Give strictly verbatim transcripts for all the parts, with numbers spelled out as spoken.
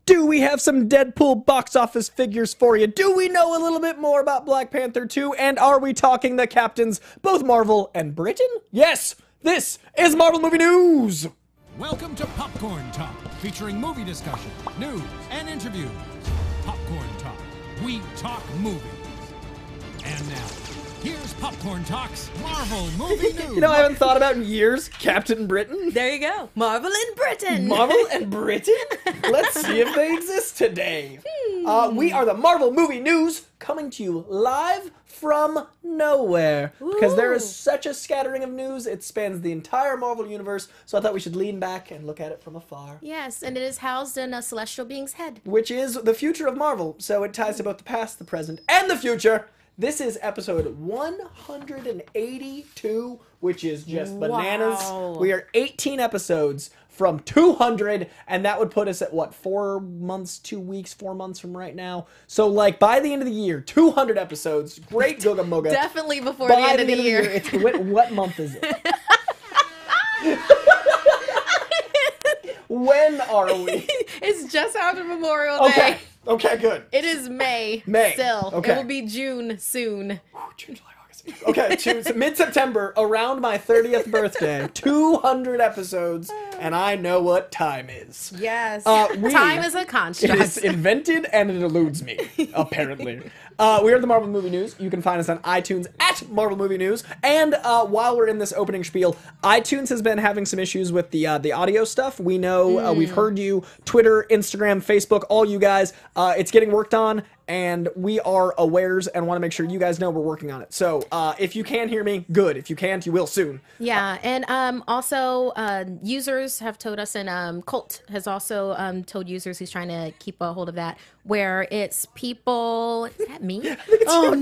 Do we have some Deadpool box office figures for you? Do we know a little bit more about Black Panther two? And are we talking the captains, both Marvel and Britain? Yes, this is Marvel Movie News! Welcome to Popcorn Talk, featuring movie discussion, news, and interviews. Popcorn Talk, we talk movies. And now, here's Popcorn Talk's Marvel Movie News. You know, I haven't thought about in years, Captain Britain. There you go. Marvel and Britain. Marvel and Britain? Let's see if they exist today. Hmm. Uh, we are the Marvel Movie News, coming to you live from nowhere. Ooh. Because there is such a scattering of news, it spans the entire Marvel universe, so I thought we should lean back and look at it from afar. Yes, and it is housed in a celestial being's head. Which is the future of Marvel, so it ties to both the past, the present, and the future. This is episode one hundred eighty-two, which is just bananas. Wow. We are eighteen episodes from two hundred, and that would put us at, what, four months, two weeks, four months from right now? So, like, by the end of the year, two hundred episodes. Great Goga Moga. Definitely before by the end, of, the end year. of the year. It's, what, what month is it? When are we? It's just after Memorial Day. Okay. Okay, good. It is May. May. Still. Okay. It will be June soon. June, July, August. Okay, to, mid-September, around my thirtieth birthday, two hundred episodes, and I know what time is. Yes. Uh, we, time is a construct. It is invented, and it eludes me, apparently. Uh, we are the Marvel Movie News. You can find us on iTunes at Marvel Movie News. And uh, while we're in this opening spiel, iTunes has been having some issues with the uh, the audio stuff. We know, mm. uh, we've heard you, Twitter, Instagram, Facebook, all you guys. Uh, it's getting worked on, and we are awares and want to make sure you guys know we're working on it. So uh, if you can hear me, good. If you can't, you will soon. Yeah, and um, also uh, users have told us, and um, Colt has also um, told users he's trying to keep a hold of that, where it's people... Is that me? Oh,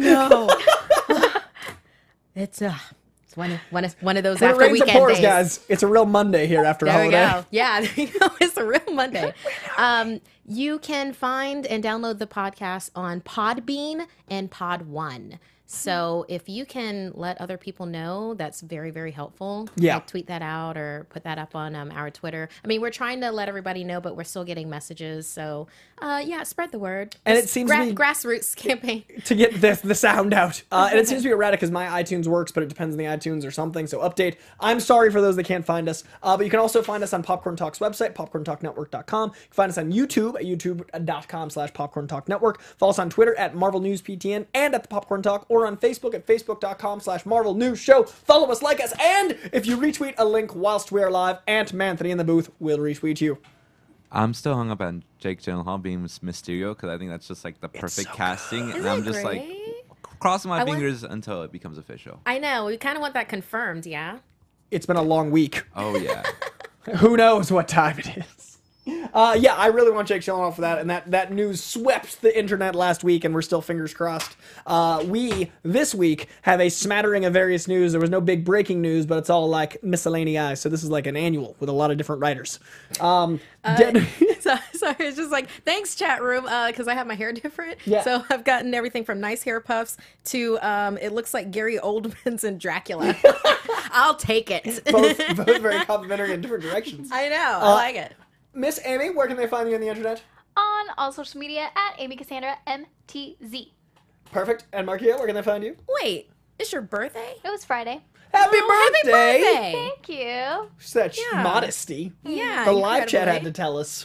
no. It's uh, it's one of, one of, one of those when after it rains weekend and pours, days. guys, it's a real Monday here after there holiday. There we go. Yeah, there you go. It's a real Monday. Um, you can find and download the podcast on Podbean and Pod One. So if you can let other people know, that's very, very helpful. Yeah. Like tweet that out or put that up on um, our Twitter. I mean, we're trying to let everybody know, but we're still getting messages. So, uh, yeah, spread the word. And Just it seems gra- to be... grassroots campaign. To get this, the sound out. Uh, and it seems to be erratic because my iTunes works, but it depends on the iTunes or something. So update. I'm sorry for those that can't find us. Uh, but you can also find us on Popcorn Talk's website, popcorn talk network dot com. You can find us on YouTube at youtube.com slash popcorn talk network. Follow us on Twitter at Marvel News P T N and at the Popcorn Talk, or on Facebook at facebook.com slash Marvel News Show. Follow us, like us, and if you retweet a link whilst we are live, Aunt Manthony in the booth will retweet you. I'm still hung up on Jake Gyllenhaal being Mysterio because I think that's just like the perfect so casting, Isn't and I'm it just great? like crossing my I want- fingers until it becomes official. I know. We kind of want that confirmed, yeah? It's been a long week. Oh yeah. Who knows what time it is? Uh, yeah, I really want Jake Gyllenhaal for that, and that, that news swept the internet last week, and we're still fingers crossed. Uh, we, this week, have a smattering of various news. There was no big breaking news, but it's all like miscellaneous, so this is like an annual with a lot of different writers. Um, Uh, dead- so, sorry, it's just like, thanks, chat room, because I have my hair different. Yeah. So I've gotten everything from nice hair puffs to um, it looks like Gary Oldman's in Dracula. I'll take it. both, both very complimentary in different directions. I know. Uh, I like it. Miss Amy, where can they find you on the internet? On all social media at Amy Cassandra M T Z. Perfect. And Markia, where can they find you? Wait, it's your birthday? It was Friday. Happy Oh, birthday! happy birthday! Thank you. Such Yeah. modesty. Yeah. The live chat had to incredibly. tell us.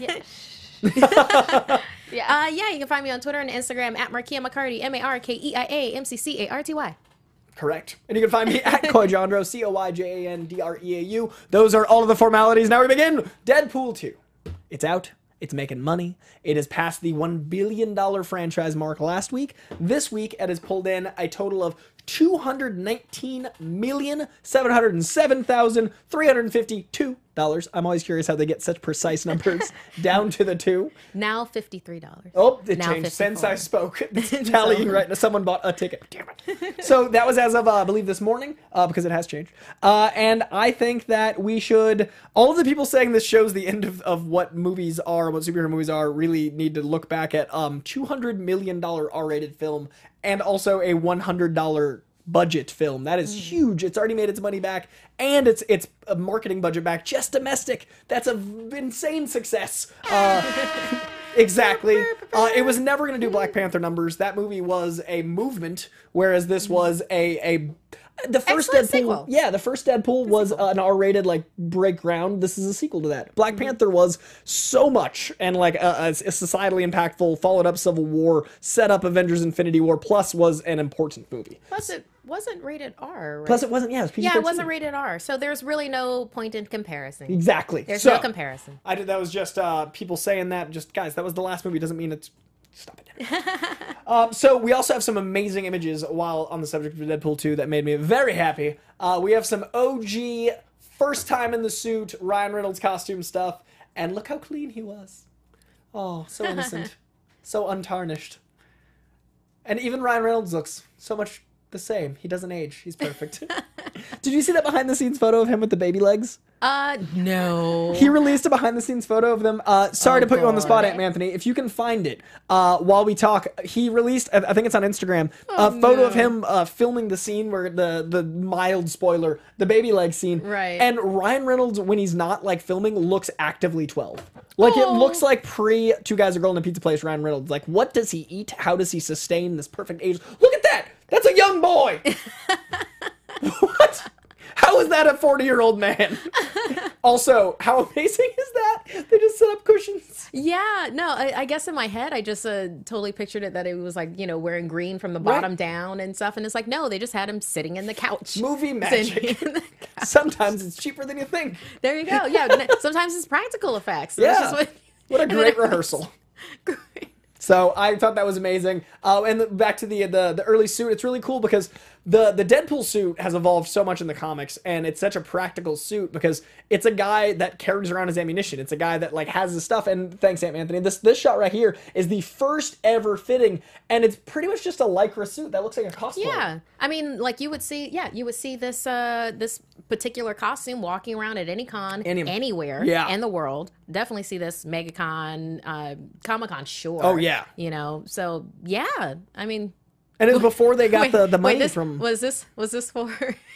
Yeah. yeah. Uh, yeah, you can find me on Twitter and Instagram at Markia McCarty, M A R K E I A M C C A R T Y. Correct. And you can find me at Coyjandro, C O Y J A N D R E A U. Those are all of the formalities. Now we begin. Deadpool two. It's out. It's making money. It has passed the one billion dollars franchise mark last week. This week, it has pulled in a total of two hundred nineteen million, seven hundred seven thousand, three hundred fifty-two dollars. I'm always curious how they get such precise numbers down to the two. Now fifty-three dollars. Oh, it Now changed since I fifty-four. spoke. It's tallying right now. Someone bought a ticket. Damn it. So that was as of, uh, I believe, this morning, uh, because it has changed. Uh, and I think that we should, all of the people saying this shows the end of, of what movies are, what superhero movies are, really need to look back at um two hundred million dollars R-rated film and also a one hundred dollars budget film. That is huge. It's already made its money back, and it's it's a marketing budget back, just domestic. That's a v- insane success. Uh, exactly. Uh, it was never going to do Black Panther numbers. That movie was a movement, whereas this was a a. The first Excellent Deadpool, sequel. yeah, the first Deadpool was uh, an R-rated like break ground. This is a sequel to that. Black Panther was so much and like a, a societally impactful, followed up Civil War, set up Avengers: Infinity War, plus was an important movie. Plus, it wasn't rated R, right? Plus, it wasn't. Yeah, it was P G yeah, thirteen. it wasn't rated R. So there's really no point in comparison. Exactly. There's So, no comparison. I did. That was just uh, people saying that. Just guys, that was the last movie. Doesn't mean it's. Stop it. um, so we also have some amazing images while on the subject of Deadpool two that made me very happy. Uh, we have some O G first time in the suit Ryan Reynolds costume stuff, and look how clean he was. Oh, so innocent, so untarnished. And even Ryan Reynolds looks so much the same. He doesn't age. He's perfect. Did you see that behind the scenes photo of him with the baby legs? Uh, no. He released a behind the scenes photo of them. Uh, sorry Oh, to put you on the spot, God. Aunt Anthony. If you can find it, uh, while we talk, he released, I I think it's on Instagram, a photo of him uh, filming the scene where the, the mild spoiler, the baby leg scene. Right. And Ryan Reynolds, when he's not like filming, looks actively twelve. Like it Oh. looks like pre Two Guys, a Girl in a Pizza Place Ryan Reynolds. Like, what does he eat? How does he sustain this perfect age? Look at that! That's a young boy! What? How is that a forty-year-old man? Also, how amazing is that? They just set up cushions. Yeah, no, I, I guess in my head, I just uh, totally pictured it that it was like, you know, wearing green from the bottom Right. down and stuff. And it's like, no, they just had him sitting in the couch. Movie Sitting magic. in the- Sometimes it's cheaper than you think. There you go. Yeah, n- sometimes it's practical effects. That's Yeah. just what, What a and then great it was rehearsal. great. So I thought that was amazing. Uh, and the, back to the, the the early suit, it's really cool because the the Deadpool suit has evolved so much in the comics, and it's such a practical suit because it's a guy that carries around his ammunition. It's a guy that like has his stuff. And thanks, Aunt Anthony. This this shot right here is the first ever fitting, and it's pretty much just a lycra suit that looks like a cosplay. Yeah, I mean, like you would see, yeah, you would see this uh this particular costume walking around at any con, Any- anywhere, Yeah. in the world. Definitely see this MegaCon, uh, Comic Con, sure. Oh, yeah. you know. So yeah, I mean, And it was before they got wait, the, the money wait, this, from. was this was this for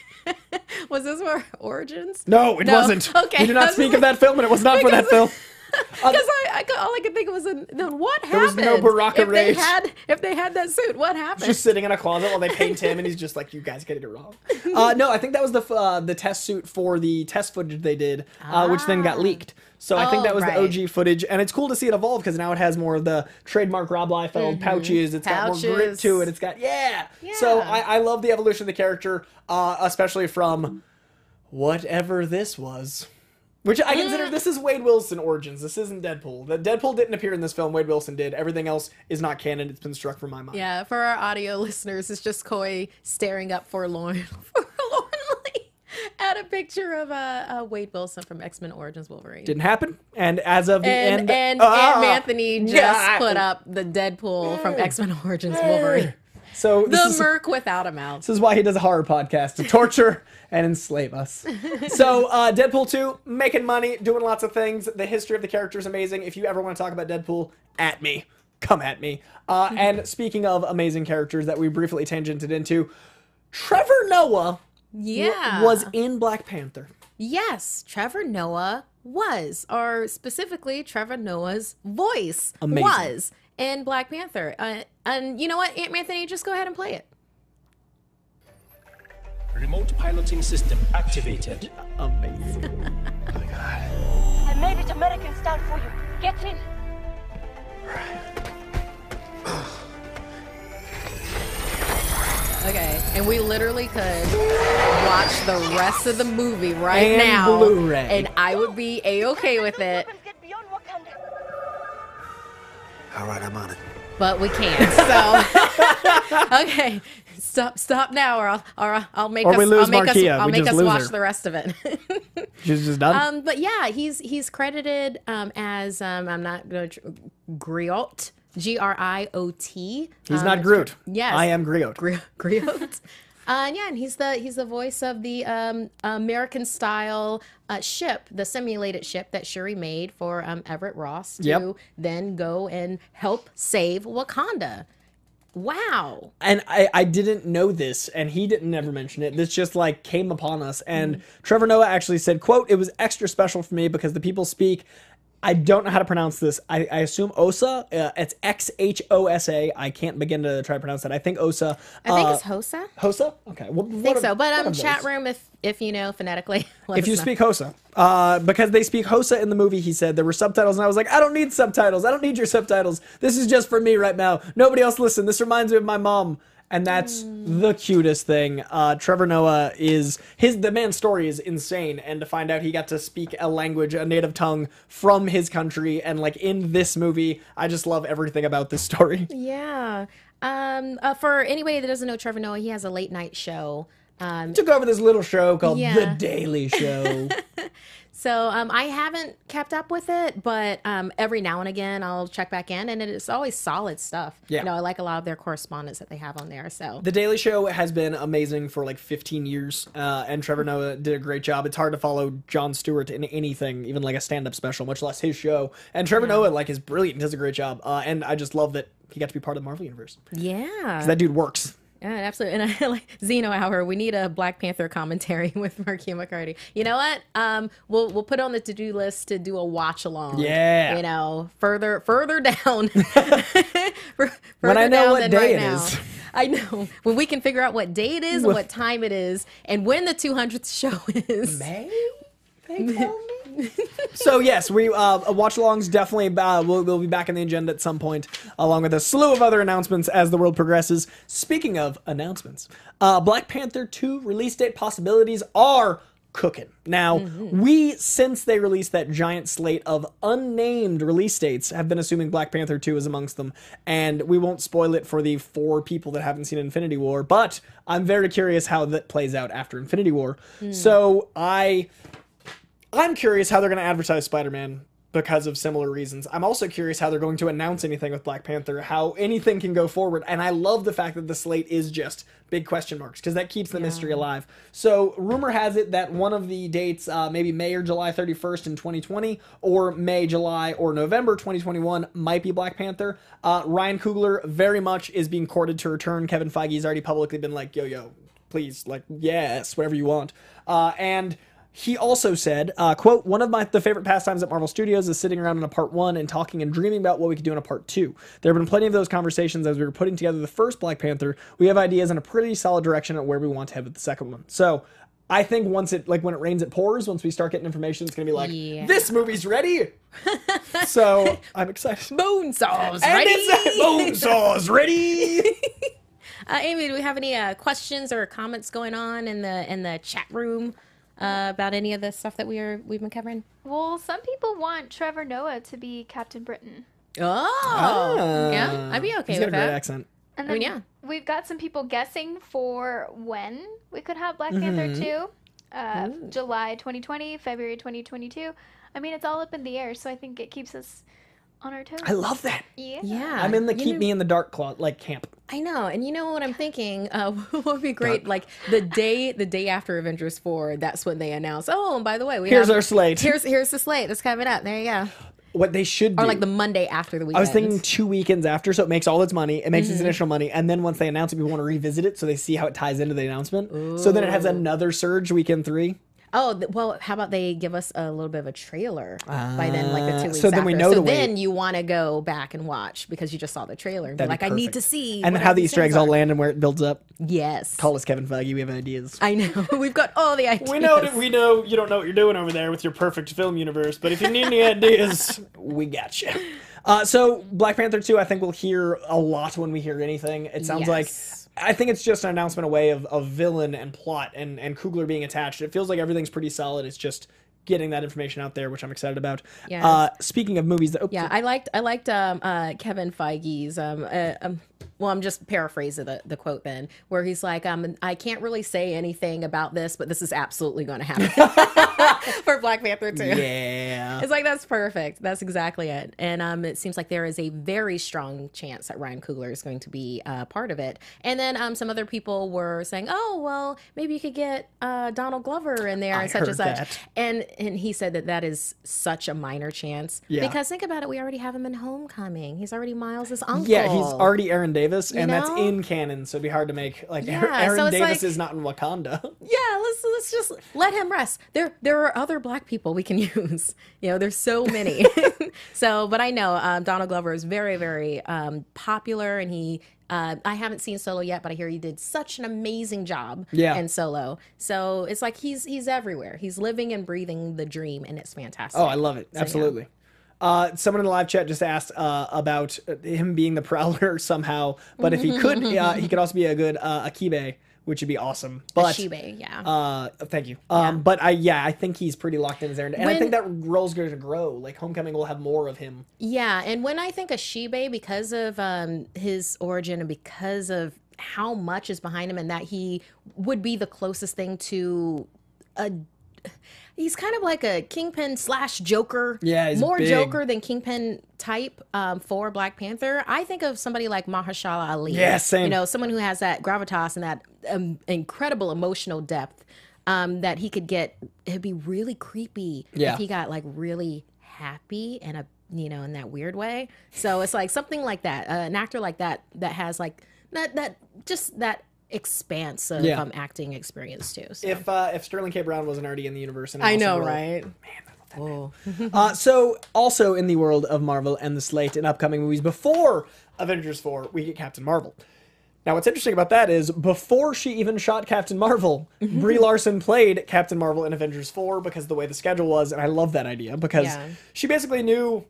was this for Origins? No, it No. wasn't. Okay. We do I not was speak like- of that film, and it was not for that film. Because I, I could- all I could think of was, uh, then what happened? was no Baraka if Rage. they had if they had that suit. What happened? Just sitting in a closet while they paint him, and he's just like, "You guys getting it wrong." Uh, no, I think that was the uh, the test suit for the test footage they did, uh, which then got leaked. So I think Oh, that was right. the O G footage, and it's cool to see it evolve because now it has more of the trademark Rob Liefeld pouches. It's got more grit Pouches. to it. It's got yeah. So Yeah. I, I love the evolution of the character, uh, especially from whatever this was. Which I consider this is Wade Wilson origins. This isn't Deadpool. The Deadpool didn't appear in this film. Wade Wilson did. Everything else is not canon. It's been struck from my mind. Yeah, for our audio listeners, it's just Koi staring up forlorn, forlornly at a picture of uh, uh, Wade Wilson from X-Men Origins Wolverine. Didn't happen. And as of the and end, and Ah! Aunt Anthony just Yeah. put up the Deadpool from X-Men Origins Wolverine. So this The is, Merc without a mouth. this is why he does a horror podcast to torture and enslave us. So uh, Deadpool two, making money, doing lots of things. The history of the character is amazing. If you ever want to talk about Deadpool, at me. Come at me. Uh, and speaking of amazing characters that we briefly tangented into, Trevor Noah w- Yeah. was in Black Panther. Yes, Trevor Noah was, or specifically Trevor Noah's voice Amazing. was in Black Panther. Uh, and you know what, Aunt Anthony, just go ahead and play it. Remote piloting system activated. Amazing. I made it American style for you. Get in. Okay, and we literally could watch the rest of the movie right And now, Blu-ray. and I would be a-okay with it, Weapons get beyond Wakanda. All right, I'm on it. but we can't. So, okay, stop, stop now, or I'll, or I'll- I'll make Or us, we lose I'll make us, Markia. I'll We make just us lose watch her. the rest of it. She's just done. Um, but yeah, he's he's credited um, as um, I'm not going to tr- Griot, G R I O T. He's um, not Groot. Yes, I am Griot. Gri- Griot. Uh, yeah, and he's the he's the voice of the um, American style uh, ship, the simulated ship that Shuri made for um, Everett Ross to Yep. then go and help save Wakanda. Wow. And I, I didn't know this, and he didn't never mention it. This just like came upon us. And Mm. Trevor Noah actually said, quote, "It was extra special for me because the people speak, I don't know how to pronounce this. I, I assume Osa. Uh, it's X H O S A. I can't begin to try to pronounce that. I think Osa. I think uh, it's Hosa. Hosa? Okay. Well, I think so. But um, chat room, if if you know phonetically, let If us you know. speak Hosa, uh, because they speak Hosa in the movie, he said there were subtitles, and I was like, I don't need subtitles. I don't need your subtitles. This is just for me right now. Nobody else listen. This reminds me of my mom. And that's the cutest thing. Uh, Trevor Noah is his the man's story is insane, and to find out he got to speak a language, a native tongue from his country, and like in this movie, I just love everything about this story. Yeah. Um. Uh, for anybody that doesn't know Trevor Noah, he has a late night show. Um. Took over this little show called Yeah. The Daily Show. So um, I haven't kept up with it, but um, every now and again I'll check back in, and it's always solid stuff. Yeah. You know, I like a lot of their correspondence that they have on there. So The Daily Show has been amazing for like fifteen years, uh, and Trevor Noah did a great job. It's hard to follow Jon Stewart in anything, even like a stand-up special, much less his show. And Trevor Noah like is brilliant, does a great job, uh, and I just love that he got to be part of the Marvel universe. yeah, That dude works. yeah, absolutely. And I like Xeno Hour. We need a Black Panther commentary with Marquis McCarty. You know what? Um, we'll we'll put on the to do list to do a watch along. Yeah. You know, further further down. Fur- When I further know down what than day right it now. is. I know. When we can figure out what day it is and what time it is and when the two hundredth show is. May? They tell me? So yes, we uh, watch-alongs definitely. Uh, we'll, we'll be back in the agenda at some point, along with a slew of other announcements as the world progresses. Speaking of announcements, uh, Black Panther two release date possibilities are cooking. Now, we, since they released that giant slate of unnamed release dates, have been assuming Black Panther two is amongst them, and we won't spoil it for the four people that haven't seen Infinity War, but I'm very curious how that plays out after Infinity War. So I... I'm curious how they're going to advertise Spider-Man because of similar reasons. I'm also curious how they're going to announce anything with Black Panther, how anything can go forward. And I love the fact that the slate is just big question marks because that keeps the mystery alive. So rumor has it that one of the dates, uh, maybe May or July thirty-first in twenty twenty, or May, July, or November twenty twenty-one might be Black Panther. Uh, Ryan Coogler very much is being courted to return. Kevin Feige's already publicly been like, yo, yo, please, like, yes, whatever you want. Uh, and... He also said, uh, quote, "One of my the favorite pastimes at Marvel Studios is sitting around in a part one and talking and dreaming about what we could do in a part two. There have been plenty of those conversations as we were putting together the first Black Panther. We have ideas and a pretty solid direction at where we want to head with the second one." So I think once it, like when it rains, it pours. Once we start getting information, it's going to be like, Yeah. this movie's ready. So I'm excited. Bone saws And ready. it's bone saws ready. Uh, Amy, do we have any uh, questions or comments going on in the in the chat room uh, about any of the stuff that we are we've been covering? Well, some people want Trevor Noah to be Captain Britain. Oh, yeah, I'd be okay He's with got a great that. accent. And I then mean, yeah. we've got some people guessing for when we could have Black Panther two. Uh, July twenty twenty, February twenty twenty-two. I mean, it's all up in the air, so I think it keeps us on our toes. I love that. Yeah. Yeah, I'm in the You keep know- me in the dark claw, like camp. I know, and you know what I'm thinking? Uh, what would be great? Like the day, the day after Avengers four, that's when they announce. Oh, and by the way, we Here's have, our slate. Here's here's the slate that's coming up. There you go. What they should do. Or like the Monday after the weekend. I was thinking two weekends after, so it makes all its money. It makes Mm-hmm. its initial money, and then once they announce it, people want to revisit it, so they see how it ties into the announcement. So then it has another surge weekend three. Oh, th- well, how about they give us a little bit of a trailer by then, like the two weeks so then after. we know so the wait. then you want to go back and watch because you just saw the trailer. And be That'd like, be I need perfect. to see. And what then how the these Easter eggs things all are. land and where it builds up. Yes. Call us Kevin Feige. We have ideas. I know. We've got all the ideas. We know that we know you don't know what you're doing over there with your perfect film universe, but if you need any ideas, we got you. Uh, so Black Panther two, I think we'll hear a lot when we hear anything. It sounds like Yes. I think it's just an announcement away of, of villain and plot and and Coogler being attached. It feels like everything's pretty solid. It's just getting that information out there, which I'm excited about. Yes. Uh, speaking of movies that, oh, Yeah, I liked I liked um, uh, Kevin Feige's. Um, uh, um, well, I'm just paraphrasing the, the quote then, where he's like, um, I can't really say anything about this, but this is absolutely going to happen for Black Panther two. yeah. It's like, that's perfect. That's exactly it. And um, it seems like there is a very strong chance that Ryan Coogler is going to be uh, part of it. And then um, some other people were saying, oh, well, maybe you could get uh, Donald Glover in there I and such heard and such. that. And and he said that that is such a minor chance. Yeah. Because think about it, we already have him in Homecoming. He's already Miles' uncle. Yeah, he's already Aaron Aaron Davis, and that's know? in canon, so it'd be hard to make like Yeah, Aaron so it's Davis like- is not in Wakanda. Yeah, let's let's just let him rest. There there are other black people we can use. You know, there's so many. So, but I know um, Donald Glover is very very um, popular, and he. Uh, I haven't seen Solo yet, but I hear he did such an amazing job Yeah. in Solo. So it's like he's he's everywhere. He's living and breathing the dream, and it's fantastic. Oh, I love it. yeah. Absolutely. Uh, someone in the live chat just asked uh, about him being the Prowler somehow, but if he could, uh, he could also be a good uh, Akibe, which would be awesome. But Shibe, yeah. Uh, thank you. Um, Yeah. But I, yeah, I think he's pretty locked in his errand, and I When- think that role's going to grow. Like Homecoming will have more of him. Yeah, and when I think of Shibe, because of um, his origin and because of how much is behind him, and that he would be the closest thing to a. He's kind of like a Kingpin slash Joker. Yeah, he's more big. Joker than Kingpin type um, for Black Panther. I think of somebody like Mahershala Ali. Yeah, same. You know, someone who has that gravitas and that um, incredible emotional depth um, that he could get. It'd be really creepy Yeah. if he got like really happy and a you know in that weird way. So it's like something like that. Uh, an actor like that that has like that that just that expanse of Yeah. um, acting experience too. So. If uh, if Sterling K. Brown wasn't already in the universe, and I also know, role- right? Oh. uh, so, also in the world of Marvel and the slate and upcoming movies before Avengers four, we get Captain Marvel. Now, what's interesting about that is before she even shot Captain Marvel, Brie Larson played Captain Marvel in Avengers four because of the way the schedule was, and I love that idea because Yeah. she basically knew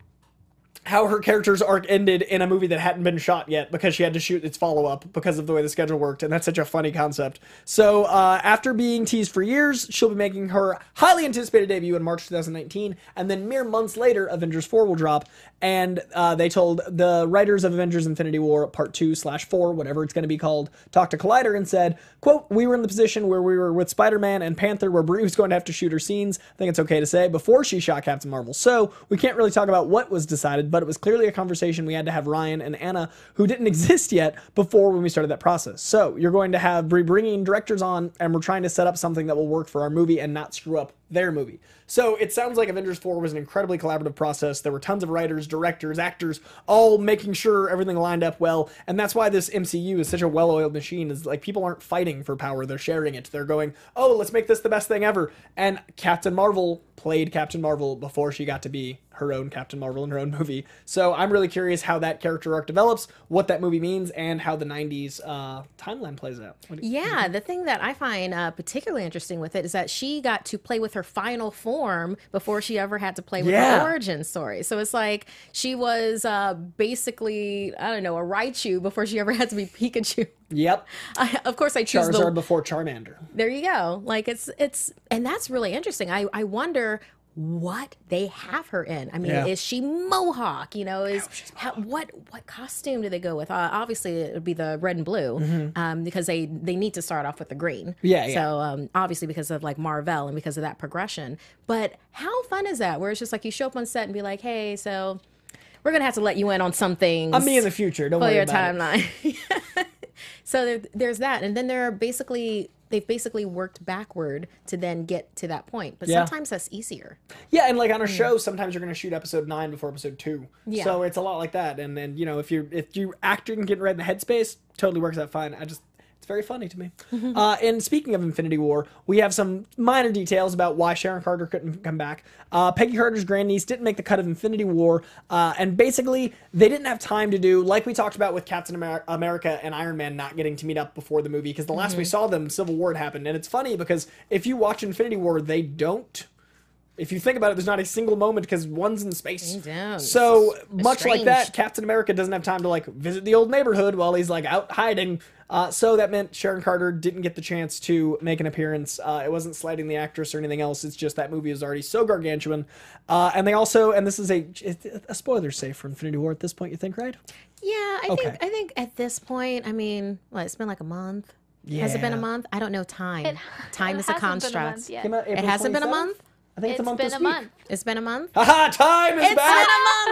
how her character's arc ended in a movie that hadn't been shot yet because she had to shoot its follow-up because of the way the schedule worked, and that's such a funny concept. So uh, after being teased for years, she'll be making her highly anticipated debut in March twenty nineteen, and then mere months later, Avengers four will drop, and uh, they told the writers of Avengers Infinity War Part two slash four, whatever it's going to be called, talked to Collider and said, quote, we were in the position where we were with Spider-Man and Panther where Brie was going to have to shoot her scenes, I think it's okay to say, before she shot Captain Marvel. So we can't really talk about what was decided, but it was clearly a conversation we had to have Ryan and Anna, who didn't exist yet before when we started that process. So you're going to have Brie bringing directors on, and we're trying to set up something that will work for our movie and not screw up their movie. So it sounds like Avengers four was an incredibly collaborative process. There were tons of writers, directors, actors, all making sure everything lined up well. And that's why this M C U is such a well-oiled machine, is like people aren't fighting for power. They're sharing it. They're going, oh, let's make this the best thing ever. And Captain Marvel played Captain Marvel before she got to be her own Captain Marvel in her own movie. So I'm really curious how that character arc develops, what that movie means, and how the nineties uh, timeline plays out. What do you- Yeah, the thing that I find uh, particularly interesting with it is that she got to play with her final form before she ever had to play with Yeah. her origin story. So it's like she was uh, basically, I don't know, a Raichu before she ever had to be Pikachu. Yep. I, of course, I choose Charizard the. before Charmander. There you go. Like it's it's, and that's really interesting. I I wonder what they have her in. I mean, Yeah. is she Mohawk? You know, is how, what what costume do they go with? Uh, obviously, it would be the red and blue, um, because they they need to start off with the green. Mm-hmm. Yeah, yeah. So um, obviously, because of like Marvel and because of that progression. But how fun is that? Where it's just like you show up on set and be like, hey, so we're gonna have to let you in on some things. I'm me in the future. Don't for worry your about it. timeline. So there, there's that, and then there are basically they've basically worked backward to then get to that point. But Yeah. sometimes that's easier. Yeah, and like on a show, sometimes you're going to shoot episode nine before episode two. Yeah. So it's a lot like that. And then you know, if you're if you acting and getting right in the headspace, totally works out fine. I just it's very funny to me. uh, and speaking of Infinity War, we have some minor details about why Sharon Carter couldn't come back. Uh, Peggy Carter's grandniece didn't make the cut of Infinity War, uh, and basically they didn't have time to do, like we talked about with Captain Amer- America and Iron Man not getting to meet up before the movie, because the last we saw them, Civil War had happened. And it's funny because if you watch Infinity War, they don't. If you think about it, there's not a single moment because one's in space. They don't. So It's much like strange. that, Captain America doesn't have time to like visit the old neighborhood while he's like out hiding. Uh, so that meant Sharon Carter didn't get the chance to make an appearance. Uh, it wasn't slighting the actress or anything else. It's just that movie is already so gargantuan. Uh, and they also, and this is a a spoiler safe for Infinity War at this point, you think, right? Yeah, I Okay. think I think at this point, I mean, what, it's been like a month. Has it been a Yeah. month? I don't know time. It- time it is a hasn't been a construct. month yet. Came out It April hasn't been a twenty-seventh? month. I think it's, It's a month been this a week. month. It's been a month. Haha, time is It's back! been a month.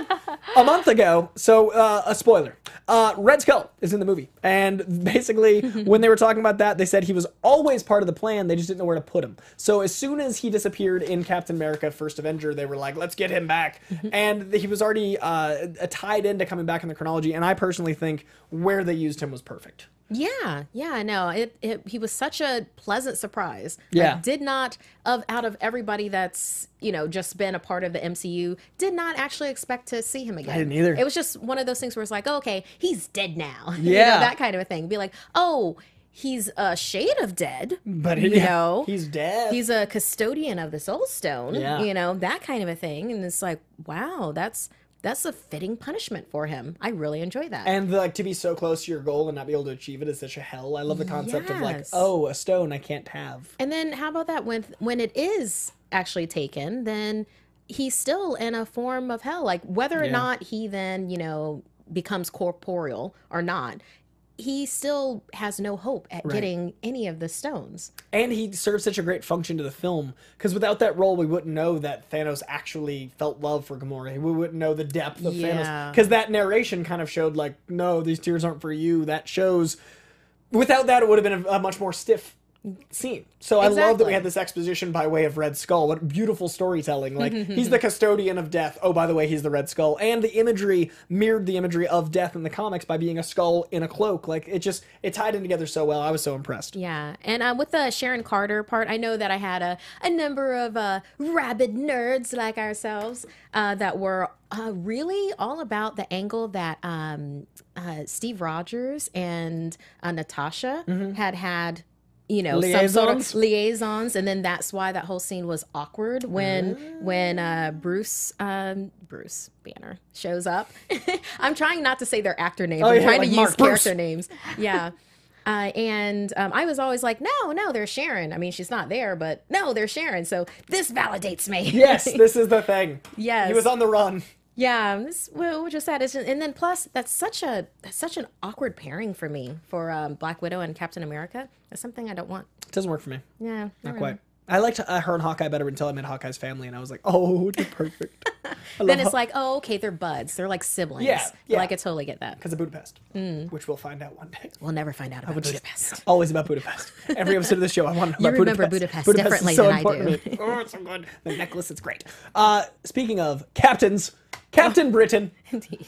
a month ago, so uh, a spoiler, uh, Red Skull is in the movie. And basically, when they were talking about that, they said he was always part of the plan. They just didn't know where to put him. So as soon as he disappeared in Captain America First Avenger, they were like, let's get him back. And he was already uh, tied into coming back in the chronology. And I personally think where they used him was perfect. Yeah, yeah, no, it, it he was such a pleasant surprise. Yeah. Like, did not of out of everybody that's, you know, just been a part of the M C U, did not actually expect to see him again. I didn't either. It was just one of those things where it's like, oh, okay, he's dead now. You Yeah. know, that kind of a thing. Be like, oh, he's a shade of dead, But you yeah, know, he's dead. he's a custodian of the Soul Stone. Yeah. You know, that kind of a thing. And it's like, wow, that's that's a fitting punishment for him. I really enjoy that. And like to be so close to your goal and not be able to achieve it is such a hell. I love the concept of like, Yes. oh, a stone I can't have. And then how about that when when it is actually taken, then he's still in a form of hell. Like whether or Yeah. not he then, you know, becomes corporeal or not, he still has no hope at Right. getting any of the stones. And he serves such a great function to the film because without that role, we wouldn't know that Thanos actually felt love for Gamora. We wouldn't know the depth of Yeah. Thanos because that narration kind of showed like, no, these tears aren't for you. That shows. Without that, it would have been a, a much more stiff scene. So I love that Exactly. we had this exposition by way of Red Skull. What beautiful storytelling. Like, he's the custodian of death. Oh, by the way, he's the Red Skull. And the imagery mirrored the imagery of death in the comics by being a skull in a cloak. Like, it just, it tied in together so well. I was so impressed. Yeah, and uh, with the Sharon Carter part, I know that I had a, a number of uh, rabid nerds like ourselves uh, that were uh, really all about the angle that um, uh, Steve Rogers and uh, Natasha had had. You know, some sort Liaisons? of liaisons, and then that's why that whole scene was awkward when when uh, Bruce um, Bruce Banner shows up. I'm trying not to say their actor names. Oh, I'm yeah, trying like to Mark use Bruce. character names. Yeah. Uh, and um, I was always like, no, no, there's Sharon. I mean, she's not there, but no, there's Sharon. So this validates me. Yes, this is the thing. Yes. He was on the run. Yeah, this well, we're just sad. It's just- And then plus, that's such a that's such an awkward pairing for me for um, Black Widow and Captain America. That's something I don't want. It doesn't work for me. Yeah, Not quite. I liked uh, her and Hawkeye better until I met Hawkeye's family, and I was like, oh, they're perfect. Then it's like, oh, okay, they're buds. They're like siblings. Yeah, yeah. Like I totally get that. because of Budapest, which we'll find out one day. We'll never find out about Which is Budapest. always about Budapest. Every episode of this show, I want to know You about remember Budapest. Budapest differently is so than I important do. to me. Oh, it's so good. The necklace, it's great. Uh, speaking of captains, Captain Britain. Indeed.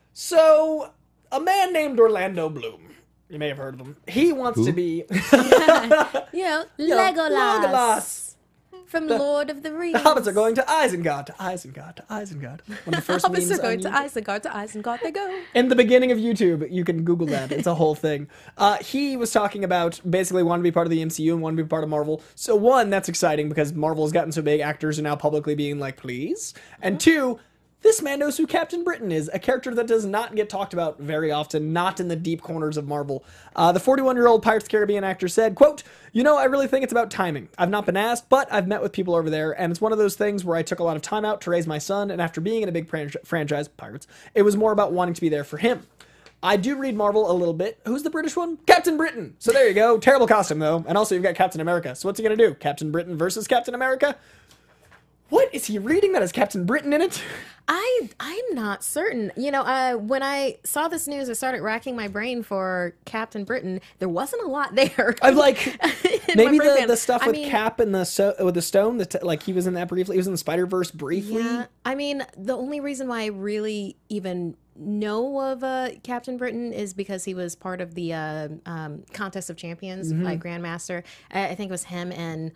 So, a man named Orlando Bloom. You may have heard of him. He wants to be You know, know, Legolas, Legolas. from Lord of the Rings. The hobbits are going to Isengard, to Isengard, to Isengard. One of the first Hobbits memes are going on to YouTube. Isengard, to Isengard they go. In the beginning of YouTube, you can Google that. It's a whole thing. Uh, he was talking about basically wanting to be part of the M C U and wanting to be part of Marvel. So one, that's exciting because Marvel's gotten so big, actors are now publicly being like, please. And two, this man knows who Captain Britain is, a character that does not get talked about very often, not in the deep corners of Marvel. Uh, the forty-one-year-old Pirates of the Caribbean actor said, quote, you know, I really think it's about timing. I've not been asked, but I've met with people over there, and it's one of those things where I took a lot of time out to raise my son, and after being in a big fran- franchise, Pirates, it was more about wanting to be there for him. I do read Marvel a little bit. Who's the British one? Captain Britain. So there you go. Terrible costume, though. And also, you've got Captain America. So what's he going to do? Captain Britain versus Captain America? What is he reading that has Captain Britain in it? I I'm not certain. You know, uh, when I saw this news, I started racking my brain for Captain Britain. There wasn't a lot there. I'm like, in maybe my the, brain. the stuff I with mean, Cap and the so, with the stone. That like he was in that briefly. He was in the Spider Verse briefly. Yeah, I mean, the only reason why I really even know of uh, Captain Britain is because he was part of the uh, um, Contest of Champions, Mm-hmm. like Grandmaster. I, I think it was him and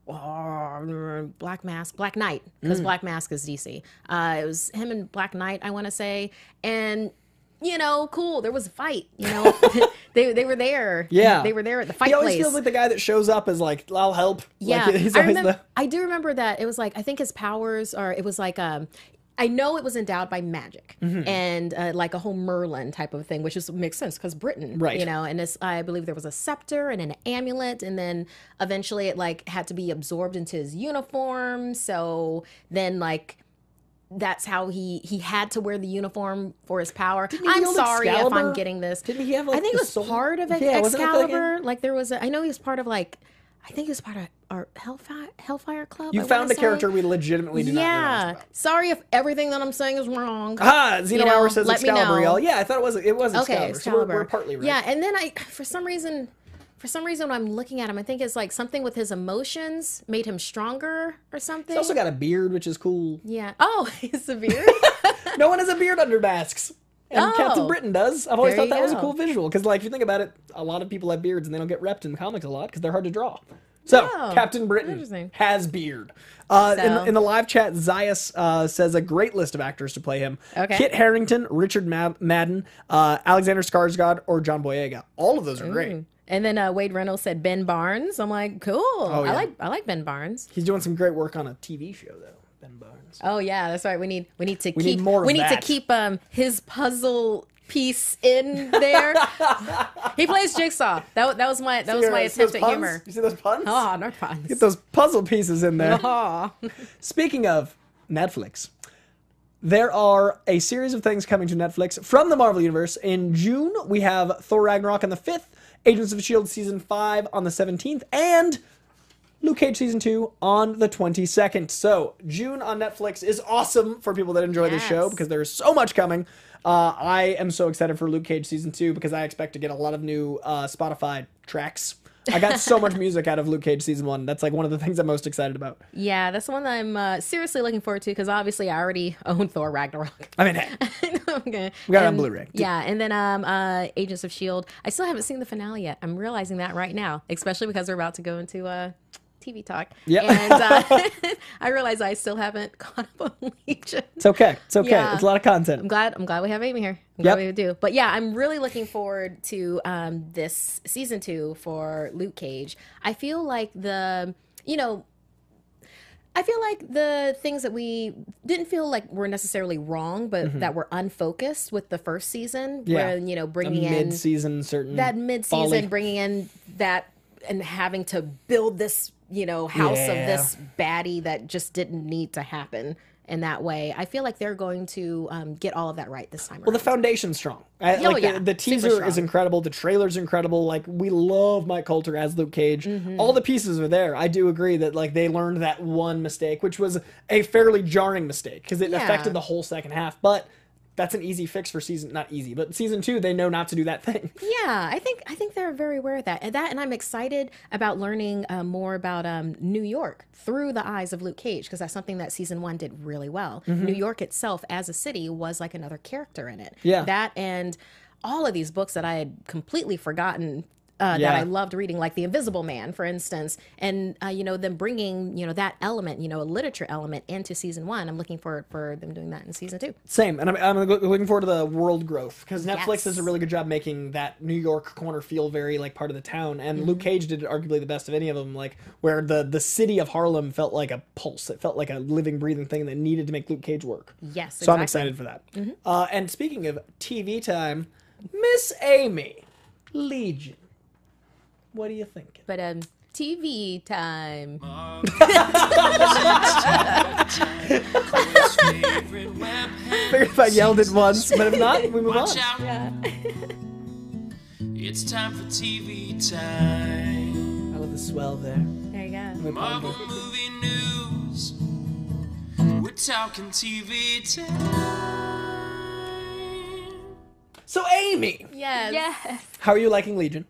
oh, Black Mask, Black Knight, because Mm. Black Mask is D C. Uh, it was him and Black Knight, I want to say, and. You know, cool. There was a fight. You know, they they were there. Yeah. they were there at the fight He always place. feels like the guy that shows up as like, I'll help. Yeah, Like, he's I always remember. the. I do remember that it was like I think his powers are. It was like um. I know it was endowed by magic Mm-hmm. and uh, like a whole Merlin type of thing, which is makes sense because Britain, Right. You know, and this I believe there was a scepter and an amulet, and then eventually it like had to be absorbed into his uniform. So then like. That's how he he had to wear the uniform for his power. he I'm wield sorry if Excalibur? I'm getting this. Didn't he have, like, I think the it was sword? part of Yeah, wasn't it like Excalibur. Like there was, a, I know he was part of like, I think he was part of our Hellfire Hellfire Club. You I found wanna a character say. we legitimately do not know Yeah. much about. Sorry if everything that I'm saying is wrong. Ah, Xeno You know, Hour says let me Excalibur, know. y'all. Yeah, I thought it was it was Okay, Excalibur. So we're, Excalibur. we're partly right. Yeah, and then I, for some reason, for some reason, when I'm looking at him, I think it's like something with his emotions made him stronger or something. He's also got a beard, which is cool. Yeah. Oh, he's a beard. No one has a beard under masks. And Oh. Captain Britain does. I've always There thought you that was a go. cool visual. Because, like, if you think about it, a lot of people have beards and they don't get repped in comics a lot because they're hard to draw. So, Oh, Captain Britain interesting. has beard. Uh, in, So- in the live chat, Zayas uh, says a great list of actors to play him. Okay. Kit Harington, Richard Ma- Madden, uh, Alexander Skarsgård, or John Boyega. All of those are great. And then uh, Wade Reynolds said Ben Barnes. I'm like, cool. Oh, yeah. I like I like Ben Barnes. He's doing some great work on a T V show, though, Ben Barnes. Oh yeah, that's right. We need we need to We keep need more of we need that. to keep um his puzzle piece in there. He plays Jigsaw. That, that was my that was You my see those attempt at puns? humor. You see those puns? Oh, no puns. Get those puzzle pieces in there. Aw. Speaking of Netflix, there are a series of things coming to Netflix from the Marvel Universe. In June, we have Thor Ragnarok on the fifth, Agents of S H I E L D Season five on the seventeenth, and Luke Cage Season two on the twenty-second. So, June on Netflix is awesome for people that enjoy this show Yes. because there's so much coming. Uh, I am so excited for Luke Cage Season two because I expect to get a lot of new uh, Spotify tracks. I got so much music out of Luke Cage Season one. That's like one of the things I'm most excited about. Yeah, that's the one that I'm uh, seriously looking forward to because obviously I already own Thor Ragnarok. I mean, hey, Okay. we got it on And- Blu-ray. Yeah, and then um, uh, Agents of S H I E L D. I still haven't seen the finale yet. I'm realizing that right now, especially because we're about to go into uh, T V talk. Yep. And uh, I realize I still haven't caught up on Legion. It's okay. It's okay. Yeah. It's a lot of content. I'm glad. I'm glad we have Amy here. I'm Yep. glad we do. But yeah, I'm really looking forward to um, this season two for Luke Cage. I feel like the, you know, I feel like the things that we didn't feel like were necessarily wrong, but that were unfocused with the first season, Mm-hmm. Yeah. where you know The bringing in mid-season certain that mid-season, folly. bringing in that and having to build this, you know, house Yeah. of this baddie that just didn't need to happen in that way. I feel like they're going to um, get all of that right this time Well, the around. foundation's strong. I, Oh, like yeah. the, the Super teaser strong. is incredible. The trailer's incredible. Like we love Mike Coulter as Luke Cage. Mm-hmm. All the pieces are there. I do agree that like they learned that one mistake, which was a fairly jarring mistake because it Yeah. affected the whole second half. But that's an easy fix for season, not easy, but season two. They know not to do that thing. Yeah, I think I think they're very aware of that, and that, and I'm excited about learning uh, more about um, New York through the eyes of Luke Cage because that's something that season one did really well. Mm-hmm. New York itself, as a city, was like another character in it. Yeah. that and all of these books that I had completely forgotten. Uh, Yeah. That I loved reading, like The Invisible Man, for instance, and uh, you know them bringing you know that element, you know, a literature element into season one. I'm looking forward for them doing that in season two. Same, and I'm, I'm looking forward to the world growth because Netflix Yes. does a really good job making that New York corner feel very like part of the town. And Mm-hmm. Luke Cage did arguably the best of any of them, like where the the city of Harlem felt like a pulse. It felt like a living, breathing thing that needed to make Luke Cage work. Yes, So I'm exactly. excited for that. Uh, and speaking of T V time, Miss Amy, Legion. What do you think? But um, T V time. Figured if I yelled it once, but if not, we move on. Yeah. It's time for T V time. I love the swell there. There you go. Marvel movie news. We're talking T V time. So Amy, Yes. Yes. how are you liking Legion?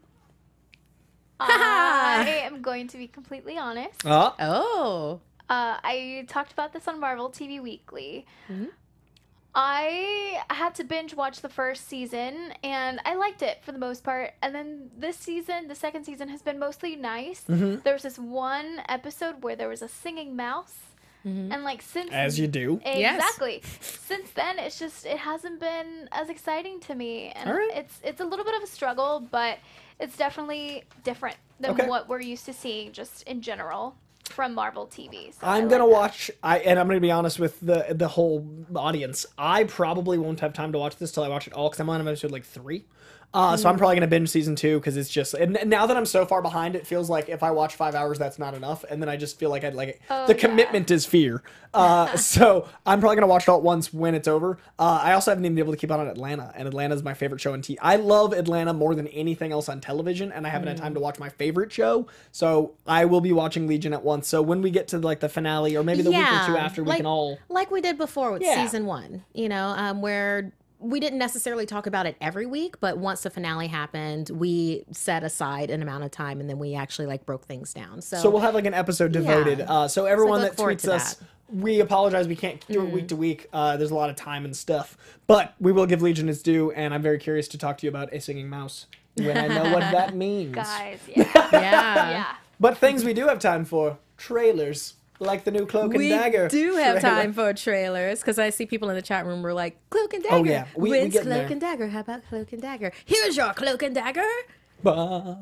I am going to be completely honest. Uh, Oh. Uh, I talked about this on Marvel T V Weekly. Mm-hmm. I had to binge watch the first season, and I liked it for the most part. And then this season, the second season, has been mostly nice. Mm-hmm. There was this one episode where there was a singing mouse, and like since as you do. Yes. exactly, since then it's just it hasn't been as exciting to me, and All right. it's it's a little bit of a struggle, but it's definitely different than Okay. what we're used to seeing just in general. from Marvel T V. So I'm I gonna like that. watch. I and I'm gonna be honest with the the whole audience. I probably won't have time to watch this till I watch it all because I'm on episode like three. Uh, so I'm probably gonna binge season two because it's just. And now that I'm so far behind, it feels like if I watch five hours, that's not enough. And then I just feel like I'd like it. Oh, the yeah. commitment is fear. Uh, so I'm probably gonna watch it all at once when it's over. Uh, I also haven't even been able to keep on Atlanta, and Atlanta is my favorite show on T V. I love Atlanta more than anything else on television, and I haven't had time to watch my favorite show. So I will be watching Legion at once. So when we get to like the finale, or maybe the week or two after, we like, can all. like we did before with Yeah. season one, you know, um, where we didn't necessarily talk about it every week, but once the finale happened, we set aside an amount of time and then we actually like broke things down. So, So we'll have like an episode devoted. Yeah. Uh, so everyone look that forward tweets to us, that. we apologize. We can't do it week to week. Uh, there's a lot of time and stuff, but we will give Legion its due. And I'm very curious to talk to you about a singing mouse when I know what that means. Guys, yeah. yeah. yeah. But things we do have time for: trailers, like the new Cloak and We Dagger. do have trailer. time for trailers because I see people in the chat room were like, Cloak and Dagger. Oh, yeah. We- we When's getting Cloak there. and Dagger? How about Cloak and Dagger? Here's your Cloak and Dagger Bah,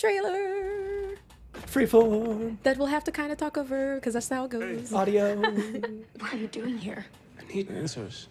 trailer freeform that we'll have to kind of talk over because that's how it goes. audio. What are you doing here? I need answers.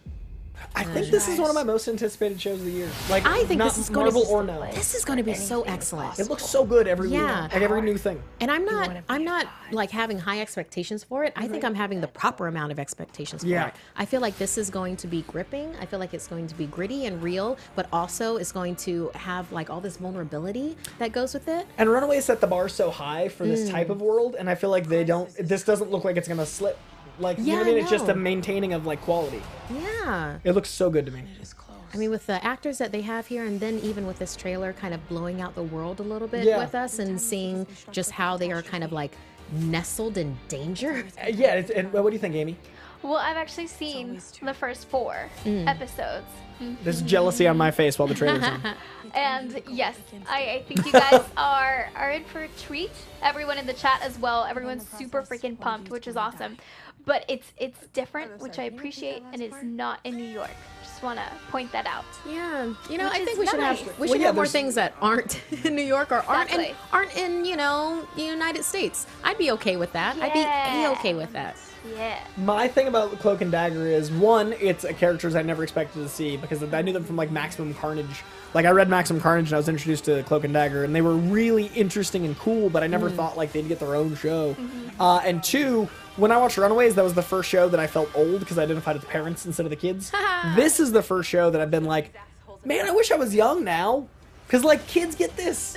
I think this is one of my most anticipated shows of the year. Like, I think not this is going Marvel to or no. This is going to be so excellent. It looks so good every Yeah. week, like every new thing. And I'm not I'm not like having high expectations for it. I think I'm having the proper amount of expectations for Yeah. it. I feel like this is going to be gripping. I feel like it's going to be gritty and real, but also it's going to have like all this vulnerability that goes with it. And Runaway set the bar so high for Mm. this type of world, and I feel like they don't. This doesn't look like it's gonna slip. Like, you know Yeah, what I mean? I It's just a know. maintaining of like quality. Yeah. It looks so good to me. I mean, with the actors that they have here, and then even with this trailer kind of blowing out the world a little bit Yeah. with us and seeing just how they are kind of like nestled in danger. Uh, yeah. It's, and what do you think, Amy? Well, I've actually seen the first four Mm. episodes. There's jealousy on my face while the trailer's on. And yes, I, I think you guys are are in for a treat. Everyone in the chat as well. Everyone's super freaking pumped, which is awesome. But it's it's different, which I appreciate, and it's not in New York. Just want to point that out. Yeah, you know, Which I is think we should nice. have we Well, should yeah, have more there's- things that aren't in New York or aren't in, Exactly. aren't in you know the United States. I'd be okay with that. I'd be Yeah. a okay with that. Yeah. My thing about Cloak and Dagger is, one, it's a characters I never expected to see because I knew them from like Maximum Carnage. Like, I read Maximum Carnage and I was introduced to Cloak and Dagger, and they were really interesting and cool, but I never thought like they'd get their own show. Uh, and two, when I watched Runaways, that was the first show that I felt old because I identified with the parents instead of the kids. This is the first show that I've been like, man, I wish I was young now. Because, like, kids get this.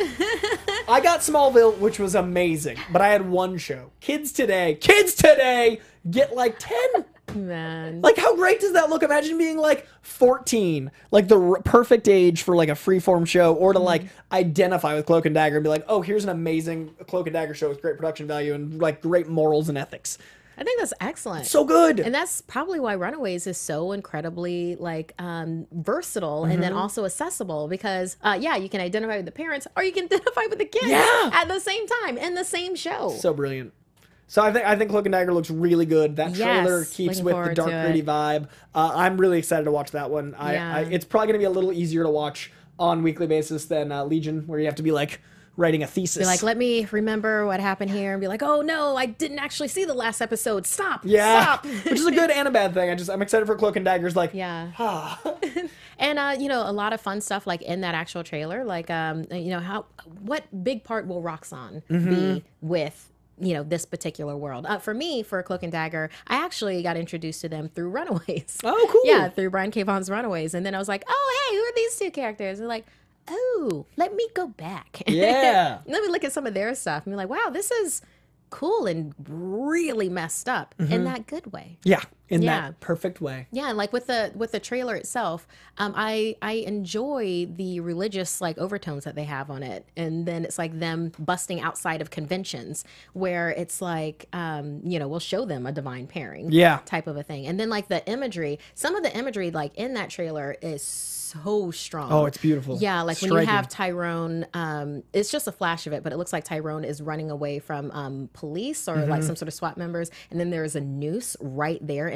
I got Smallville, which was amazing, but I had one show. Kids today, kids today get like ten. Man, Like, how great does that look? Imagine being like fourteen, like the r- perfect age for like a freeform show, or to like identify with Cloak and Dagger and be like, oh, here's an amazing Cloak and Dagger show with great production value and like great morals and ethics. I think that's excellent. So good. And that's probably why Runaways is so incredibly like um, versatile and Mm-hmm. then also accessible because uh, yeah, you can identify with the parents or you can identify with the kids Yeah. at the same time in the same show. So brilliant. So I think I think Cloak and Dagger looks really good. That trailer Yes, keeps looking with the forward dark to gritty it. vibe. Uh, I'm really excited to watch that one. I, Yeah. I it's probably gonna be a little easier to watch on a weekly basis than uh, Legion, where you have to be like writing a thesis. Be like, let me remember what happened here and be like, oh no, I didn't actually see the last episode. Stop. yeah, Stop. which is a good and a bad thing. I just I'm excited for Cloak and Dagger's like Yeah. ah. And uh, you know, a lot of fun stuff like in that actual trailer, like um, you know, how what big part will Roxanne Mm-hmm. be with you know this particular world? Uh, for me, for Cloak and Dagger, I actually got introduced to them through Runaways. Oh, cool. Yeah, through Brian K. Vaughan's Runaways, and then I was like, oh hey, who are these two characters? And like, oh, let me go back. Yeah. Let me look at some of their stuff and be like, wow, this is cool and really messed up in that good way. Yeah, in Yeah. that perfect way. Yeah, and like with the with the trailer itself, um, I I enjoy the religious like overtones that they have on it, and then it's like them busting outside of conventions where it's like, um, you know, we'll show them a divine pairing, Yeah. type of a thing, and then like the imagery, some of the imagery like in that trailer is so strong. Oh, it's beautiful. Yeah, like when Striking. you have Tyrone, um, it's just a flash of it, but it looks like Tyrone is running away from um, police or like some sort of SWAT members, and then there is a noose right there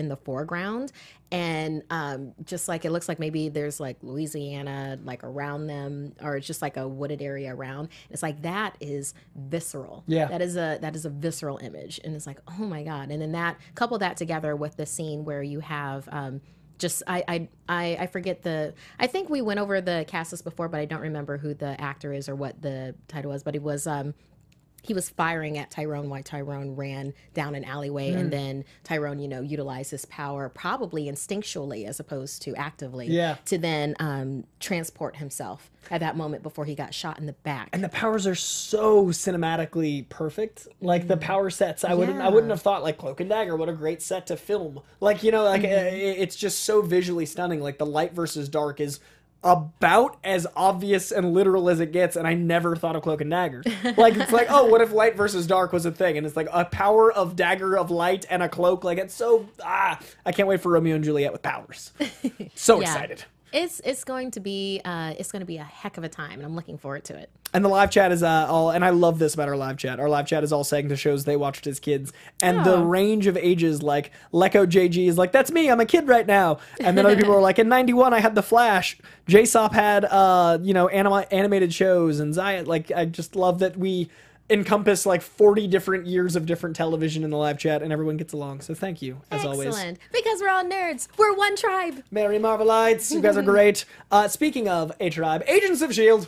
in the foreground. And um, just like it looks like maybe there's like Louisiana like around them, or it's just like a wooded area around. It's like that is visceral. Yeah. That is a that is a visceral image, and it's like, oh my god. And then that couple that together with the scene where you have um, just I, I I I forget the I think we went over the cast list before, but I don't remember who the actor is or what the title was. But it was um, he was firing at Tyrone while Tyrone ran down an alleyway, mm. and then Tyrone, you know, utilized his power probably instinctually as opposed to actively yeah. to then um, transport himself at that moment before he got shot in the back. And the powers are so cinematically perfect. Like the power sets, I wouldn't, yeah. I wouldn't have thought like Cloak and Dagger. What a great set to film. Like, you know, like mm-hmm. it, it's just so visually stunning. Like the light versus dark is about as obvious and literal as it gets, and I never thought of Cloak and Dagger. Like, it's like, oh, what if light versus dark was a thing? And it's like a power of dagger of light and a cloak. Like, it's so, ah, I can't wait for Romeo and Juliet with powers. So yeah. excited. It's it's going to be uh, it's going to be a heck of a time, and I'm looking forward to it. And the live chat is uh, all, and I love this about our live chat. Our live chat is all saying the shows they watched as kids, and oh. the range of ages. Like Lecco J G is like, "That's me. I'm a kid right now." And then other people are like, "In ninety-one, I had The Flash." J S O P had uh, you know, anima- animated shows, and Zion. Like, I just love that we encompass like forty different years of different television in the live chat, and everyone gets along. So thank you, as Excellent. always. Excellent. Because we're all nerds. We're one tribe. Merry Marvelites. You guys are great. Uh, speaking of a tribe, Agents of S H I E L D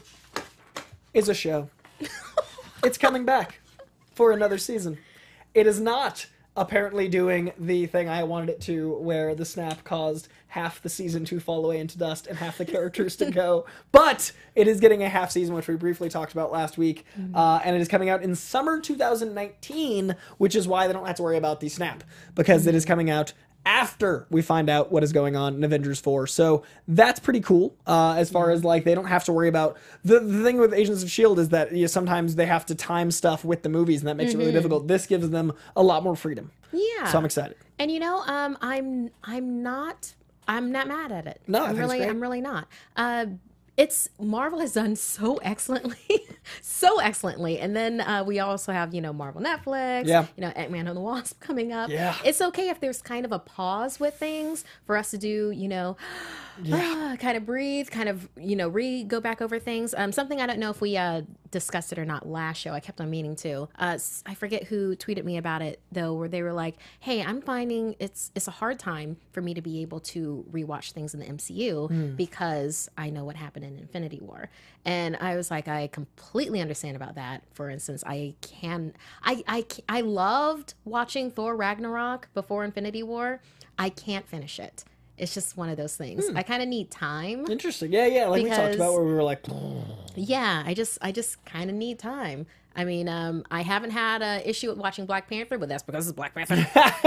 is a show. It's coming back for another season. It is not apparently doing the thing I wanted it to, where the snap caused half the season to fall away into dust and half the characters to go. But it is getting a half season, which we briefly talked about last week. Mm-hmm. Uh, and it is coming out in summer two thousand nineteen, which is why they don't have to worry about the snap, because mm-hmm. it is coming out after we find out what is going on in Avengers four. So that's pretty cool, uh, as far as like they don't have to worry about the, the thing with Agents of S H I E L D is that you know, sometimes they have to time stuff with the movies, and that makes mm-hmm. it really difficult. This gives them a lot more freedom. Yeah. So I'm excited. And you know, um, I'm I'm not I'm not mad at it. No, I'm I really great. I'm really not. Uh, it's Marvel has done so excellently, so excellently, and then uh, we also have you know Marvel Netflix, yeah. you know Ant-Man and the Wasp coming up. Yeah, it's okay if there's kind of a pause with things for us to do, you know, yeah. uh, kind of breathe, kind of you know re go back over things. Um, something I don't know if we uh, discussed it or not last show. I kept on meaning to. Uh, I forget who tweeted me about it though, where they were like, "Hey, I'm finding it's it's a hard time for me to be able to rewatch things in the M C U mm. because I know what happened in Infinity War." And I was like, I completely understand about that. For instance, I can I I I loved watching Thor Ragnarok before Infinity War. I can't finish it. It's just one of those things. Hmm. I kind of need time. Interesting. Yeah, yeah. Like because, we talked about where we were like, yeah, I just I just kind of need time. I mean, um, I haven't had an issue with watching Black Panther, but that's because it's Black Panther.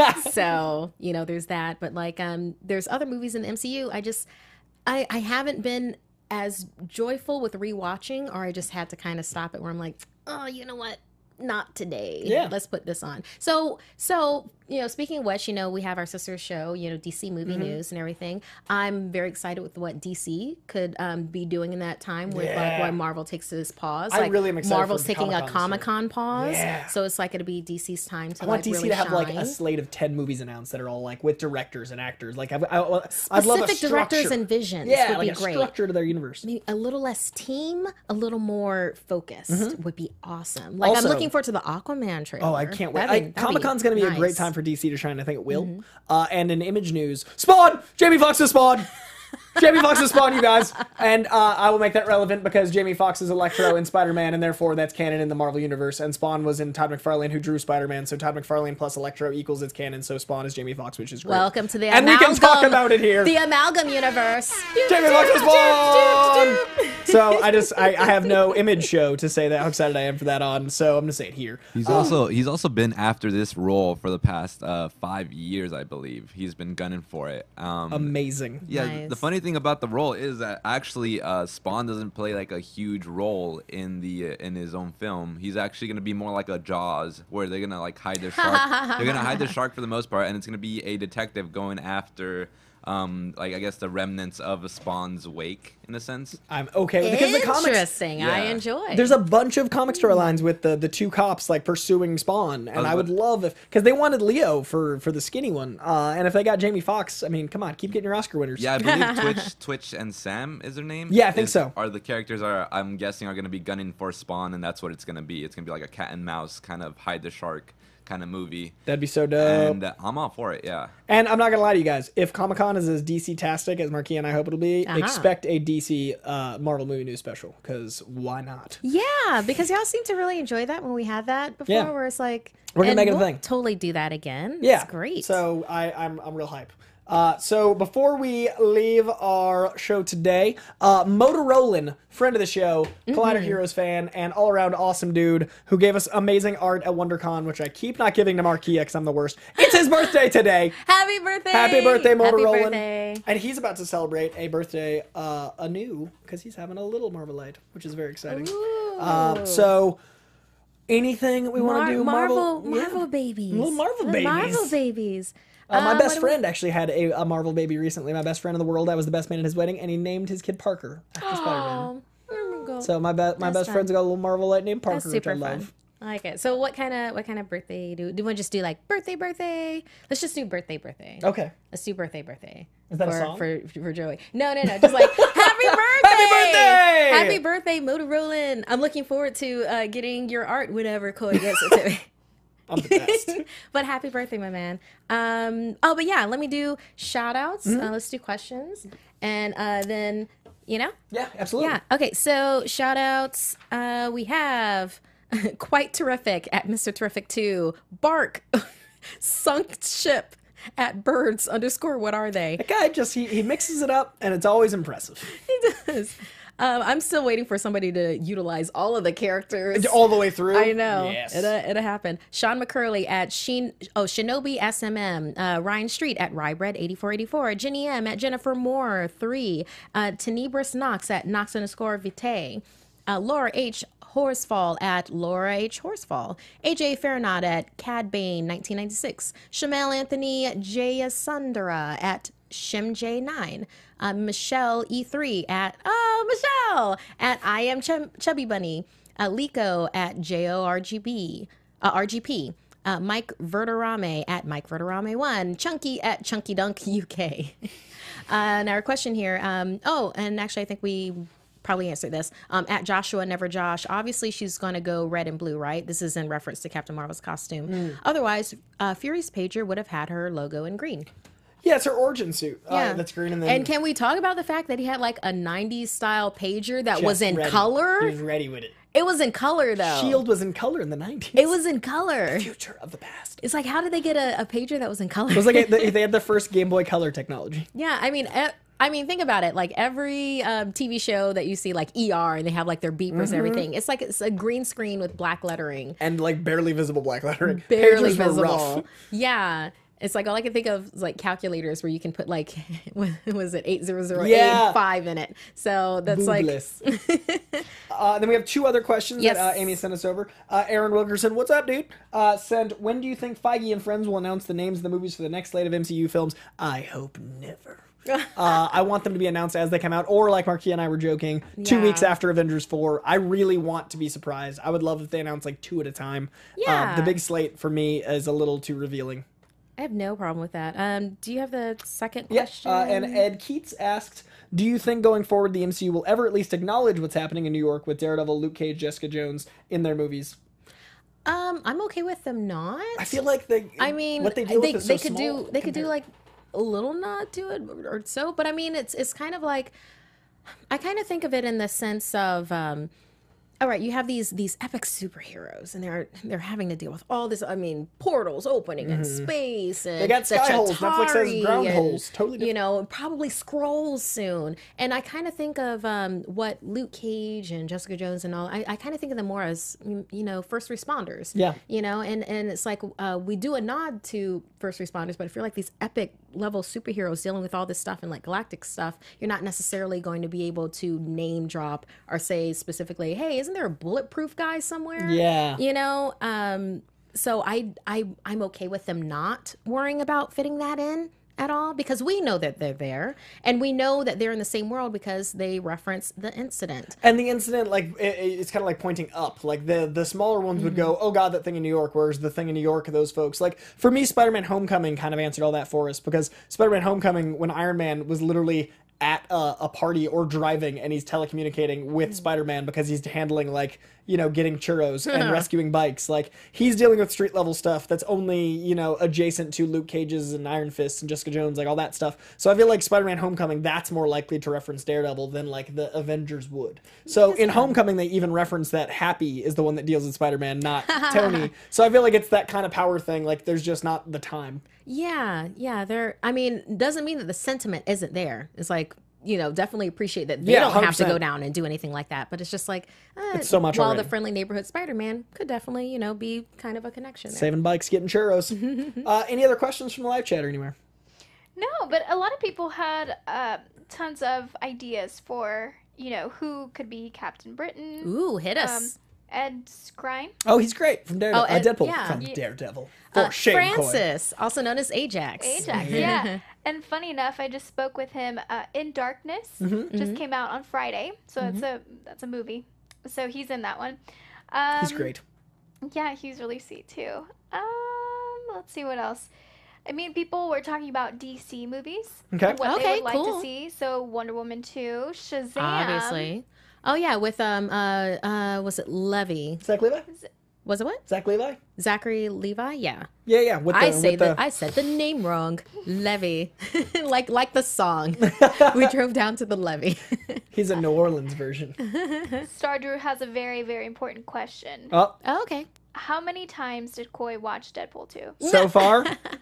So, you know, there's that. But like, um, there's other movies in the M C U. I just, I, I haven't been as joyful with rewatching, or I just had to kind of stop it where I'm like, oh, you know what? Not today. Yeah. Let's put this on. So, so, you know, speaking of which, you know, we have our sister show, you know, D C Movie mm-hmm. News and everything. I'm very excited with what D C could um, be doing in that time with yeah. like when Marvel takes this pause. I like, really am excited Marvel's for taking Comic-Con a Comic-Con pause. Yeah. So it's like it'll be D C's time to I want like D C really to have shine. like a slate of ten movies announced that are all like with directors and actors. Like I, I, I'd Specific love a structure. directors and visions yeah, would like be a great. structure to their universe. Maybe a little less team, a little more focused mm-hmm. would be awesome. Like also, I'm looking forward to the Aquaman trailer. Oh, I can't wait. That'd be, Comic Con's going to be nice. a great time for D C to shine. I think it will. Mm-hmm. Uh, and in Image News, Spawn! Jamie Foxx's Spawn! Jamie Foxx's Spawn, you guys. And uh, I will make that relevant because Jamie Foxx is Electro in Spider-Man, and therefore that's canon in the Marvel Universe. And Spawn was in Todd McFarlane, who drew Spider-Man. So Todd McFarlane plus Electro equals its canon. So Spawn is Jamie Foxx, which is great. Welcome to the and amalgam. And we can talk about it here. The Amalgam Universe. Jamie Foxx's Spawn! So I just, I, I have no image show to say that how excited I am for that on. So I'm going to say it here. He's um, also he's also been after this role for the past uh, five years, I believe. He's been gunning for it. Um, amazing. Yeah, nice. The funny thing about the role is that actually uh, Spawn doesn't play like a huge role in the uh, in his own film. He's actually going to be more like a Jaws, where they're going to like hide the shark. They're going to hide the shark for the most part, and it's going to be a detective going after um, like I guess the remnants of Spawn's wake in a sense. I'm okay with it because the comics. Interesting. I Yeah. enjoy. There's a bunch of comic storylines with the the two cops like pursuing Spawn, and was I would about- love if because they wanted Leo for for the skinny one, uh, and if they got Jamie Foxx, I mean, come on, keep getting your Oscar winners. Yeah, I believe Twitch, Twitch and Sam is their name. Yeah, I think is- so. Are the characters are I'm guessing are going to be gunning for Spawn, and that's what it's going to be. It's going to be like a cat and mouse kind of hide the shark kind of movie. That'd be so dope. And uh, I'm all for it. Yeah. And I'm not gonna lie to you guys, if Comic Con is as D C-tastic as Marquis and I hope it'll be, Uh-huh. expect a D C uh, Marvel movie news special, because why not? Yeah, because y'all seem to really enjoy that when we had that before, Yeah. where it's like We're gonna and make it a we'll thing. Totally do that again. Yeah, it's great. So I, I'm I'm real hype. Uh, so before we leave our show today, uh, Motorolan, friend of the show, Collider Heroes fan, and all around awesome dude who gave us amazing art at WonderCon, which I keep not giving to Marquis because I'm the worst. It's his birthday today. happy birthday! Happy birthday, Motorolan. Happy birthday. And he's about to celebrate a birthday uh, anew because he's having a little Marvelite, which is very exciting. Uh, so, anything we want Mar- to do? Marvel, Yeah. Marvel babies, Little Marvel The babies. Marvel babies. Uh, my Um, best what do we- friend actually had a, a Marvel baby recently. My best friend in the world. I was the best man at his wedding, and he named his kid Parker after Spider-Man. Oh, there we go. So my be- my That's best fun. friend's got a little Marvelite named Parker, That's super which I fun. love. I like it. So what kind of what kind of birthday do do we want to just do like birthday birthday? Let's just do birthday birthday. Okay. Let's do birthday birthday. Is that a for, song? for for Joey? No, no, no. Just like happy birthday, Happy birthday! happy birthday, Motorolan. I'm looking forward to uh, getting your art whenever Koi gets it to me. I'm the best. But happy birthday, my man. Um, oh, but yeah, let me do shout outs. Mm-hmm. Uh, let's do questions. And uh, then, you know? Yeah, absolutely. Yeah. Okay, so shout outs. Uh, we have Quite Terrific at Mister Terrific two. Bark, Sunk Ship at Birds underscore what are they? That guy just he, he mixes it up, and it's always impressive. He does. Um, I'm still waiting for somebody to utilize all of the characters. All the way through. I know. Yes. It'll, it'll happen. Sean McCurley at Sheen, oh, Shinobi S M M. Uh, Ryan Street at Rybread eighty-four eighty-four. Jenny M at Jennifer Moore three. Uh, Tenebris Knox at Knox underscore Vitae. Uh, Laura H. Horsefall at Laura H. Horsefall. A J Farinaud at Cad Bane nineteen ninety-six. Shamal Anthony Jayasundara at Shim J nine. Uh, Michelle E three at, oh, Michelle, at I Am Chub- Chubby Bunny. Uh, Liko at J O R G B, uh, R G P. Uh, Mike Verderame at Mike Verderame one. Chunky at Chunky Dunk U K. uh, and our question here, um, oh, and actually I think we probably answered this. Um, at Joshua Never Josh, obviously she's going to go red and blue, right? This is in reference to Captain Marvel's costume. Otherwise, uh, Fury's pager would have had her logo in green. Yeah, it's her origin suit. Yeah, Uh, that's green, and then And can we talk about the fact that he had like a nineties style pager that just was in ready. color? He was ready with it. It was in color though. Shield was in color in the nineties. It was in color. future of the past. It's like, how did they get a, a pager that was in color? It was like a, they they had the first Game Boy Color technology. yeah, I mean, e- I mean, think about it. Like every um, T V show that you see, like E R, and they have like their beepers Mm-hmm. and everything. It's like it's a green screen with black lettering, And like barely visible black lettering. barely Pagers were visible. rough. Yeah. It's like all I can think of is like calculators where you can put like, what was it, eight zero zero Yeah. eight five in it. So that's like, Boobless. uh, then we have two other questions Yes. that uh, Amy sent us over. Uh, Aaron Wilkerson, what's up, dude? Uh, sent, when do you think Feige and friends will announce the names of the movies for the next slate of M C U films? I hope never. uh, I want them to be announced as they come out, or like Marquis and I were joking, two Yeah. weeks after Avengers four. I really want to be surprised. I would love if they announce like two at a time. Yeah. Uh, the big slate for me is a little too revealing. I have no problem with that. Um, do you have the second Yeah, question? uh, and Ed Keats asked, do you think going forward the M C U will ever at least acknowledge what's happening in New York with Daredevil, Luke Cage, Jessica Jones in their movies? um, I'm okay with them not. I feel like they. I mean, what they deal they, with is they so could small do they could do compared- like a little not do it or so, but I mean, it's it's kind of like I kind of think of it in the sense of. Um, all right, you have these these epic superheroes, and they're they're having to deal with all this. I mean, portals opening in space, and Mm-hmm. They got the sky holes. Netflix has Chitauri ground and, holes. Totally You different. know, probably scrolls soon. And I kind of think of um, what Luke Cage and Jessica Jones and all. I, I kind of think of them more as you know first responders. Yeah. You know, and and it's like uh, we do a nod to first responders, but if you're like these epic level superheroes dealing with all this stuff and like galactic stuff, you're not necessarily going to be able to name drop or say specifically, hey, isn't there a bulletproof guy somewhere? Yeah. You know, um, so I I I'm okay with them not worrying about fitting that in. at all? Because we know that they're there, and we know that they're in the same world because they reference the incident. And the incident, like, it, it's kind of like pointing up. Like, the the smaller ones would go, oh god, that thing in New York, where's the thing in New York, those folks. Like, for me, Spider-Man Homecoming kind of answered all that for us, because Spider-Man Homecoming, when Iron Man was literally at a, a party or driving, and he's telecommunicating with Spider-Man because he's handling, like, you know, getting churros and rescuing bikes. Like, he's dealing with street level stuff that's only, you know, adjacent to Luke Cage's and Iron Fist and Jessica Jones, like all that stuff. So I feel like Spider-Man Homecoming, that's more likely to reference Daredevil than like the Avengers would. So in Homecoming, they even reference that Happy is the one that deals with Spider-Man, not Tony. So I feel like it's that kind of power thing. Like, there's just not the time. Yeah, yeah. They're. I mean, doesn't mean that the sentiment isn't there. It's like, you know, definitely appreciate that they Yeah, don't have to one hundred percent. go down and do anything like that. But it's just like, uh, It's so much while already. the friendly neighborhood Spider-Man could definitely, you know, be kind of a connection there. Saving bikes, getting churros. uh, any other questions from the live chat or anywhere? No, but a lot of people had uh, tons of ideas for, you know, who could be Captain Britain. Ooh, hit us. Um, Ed Skrein. Oh, he's great from Daredevil. Oh, uh, Ed- Deadpool yeah. from Yeah. Daredevil. For Uh, shame, Coy. Francis, also known as Ajax. Ajax, yeah. And funny enough, I just spoke with him. Uh, In Darkness Mm-hmm. just came out on Friday, so it's a that's a movie. So he's in that one. Um, He's great. Yeah, he's really sweet too. Um, let's see what else. I mean, people were talking about D C movies. Okay. and What Okay, they would like cool. to see. So Wonder Woman two, Shazam. Obviously. Oh yeah, with um uh uh was it Levy? Zach Levi? Was it what? Zach Levi? Zachary Levi? Yeah. Yeah, yeah. With the, I say with that the, I said the name wrong. Levy. like like the song. We drove down to the levee. He's a New Orleans version. Star Drew has a very, very important question. Oh, Oh, okay. How many times did Coy watch Deadpool two? so far.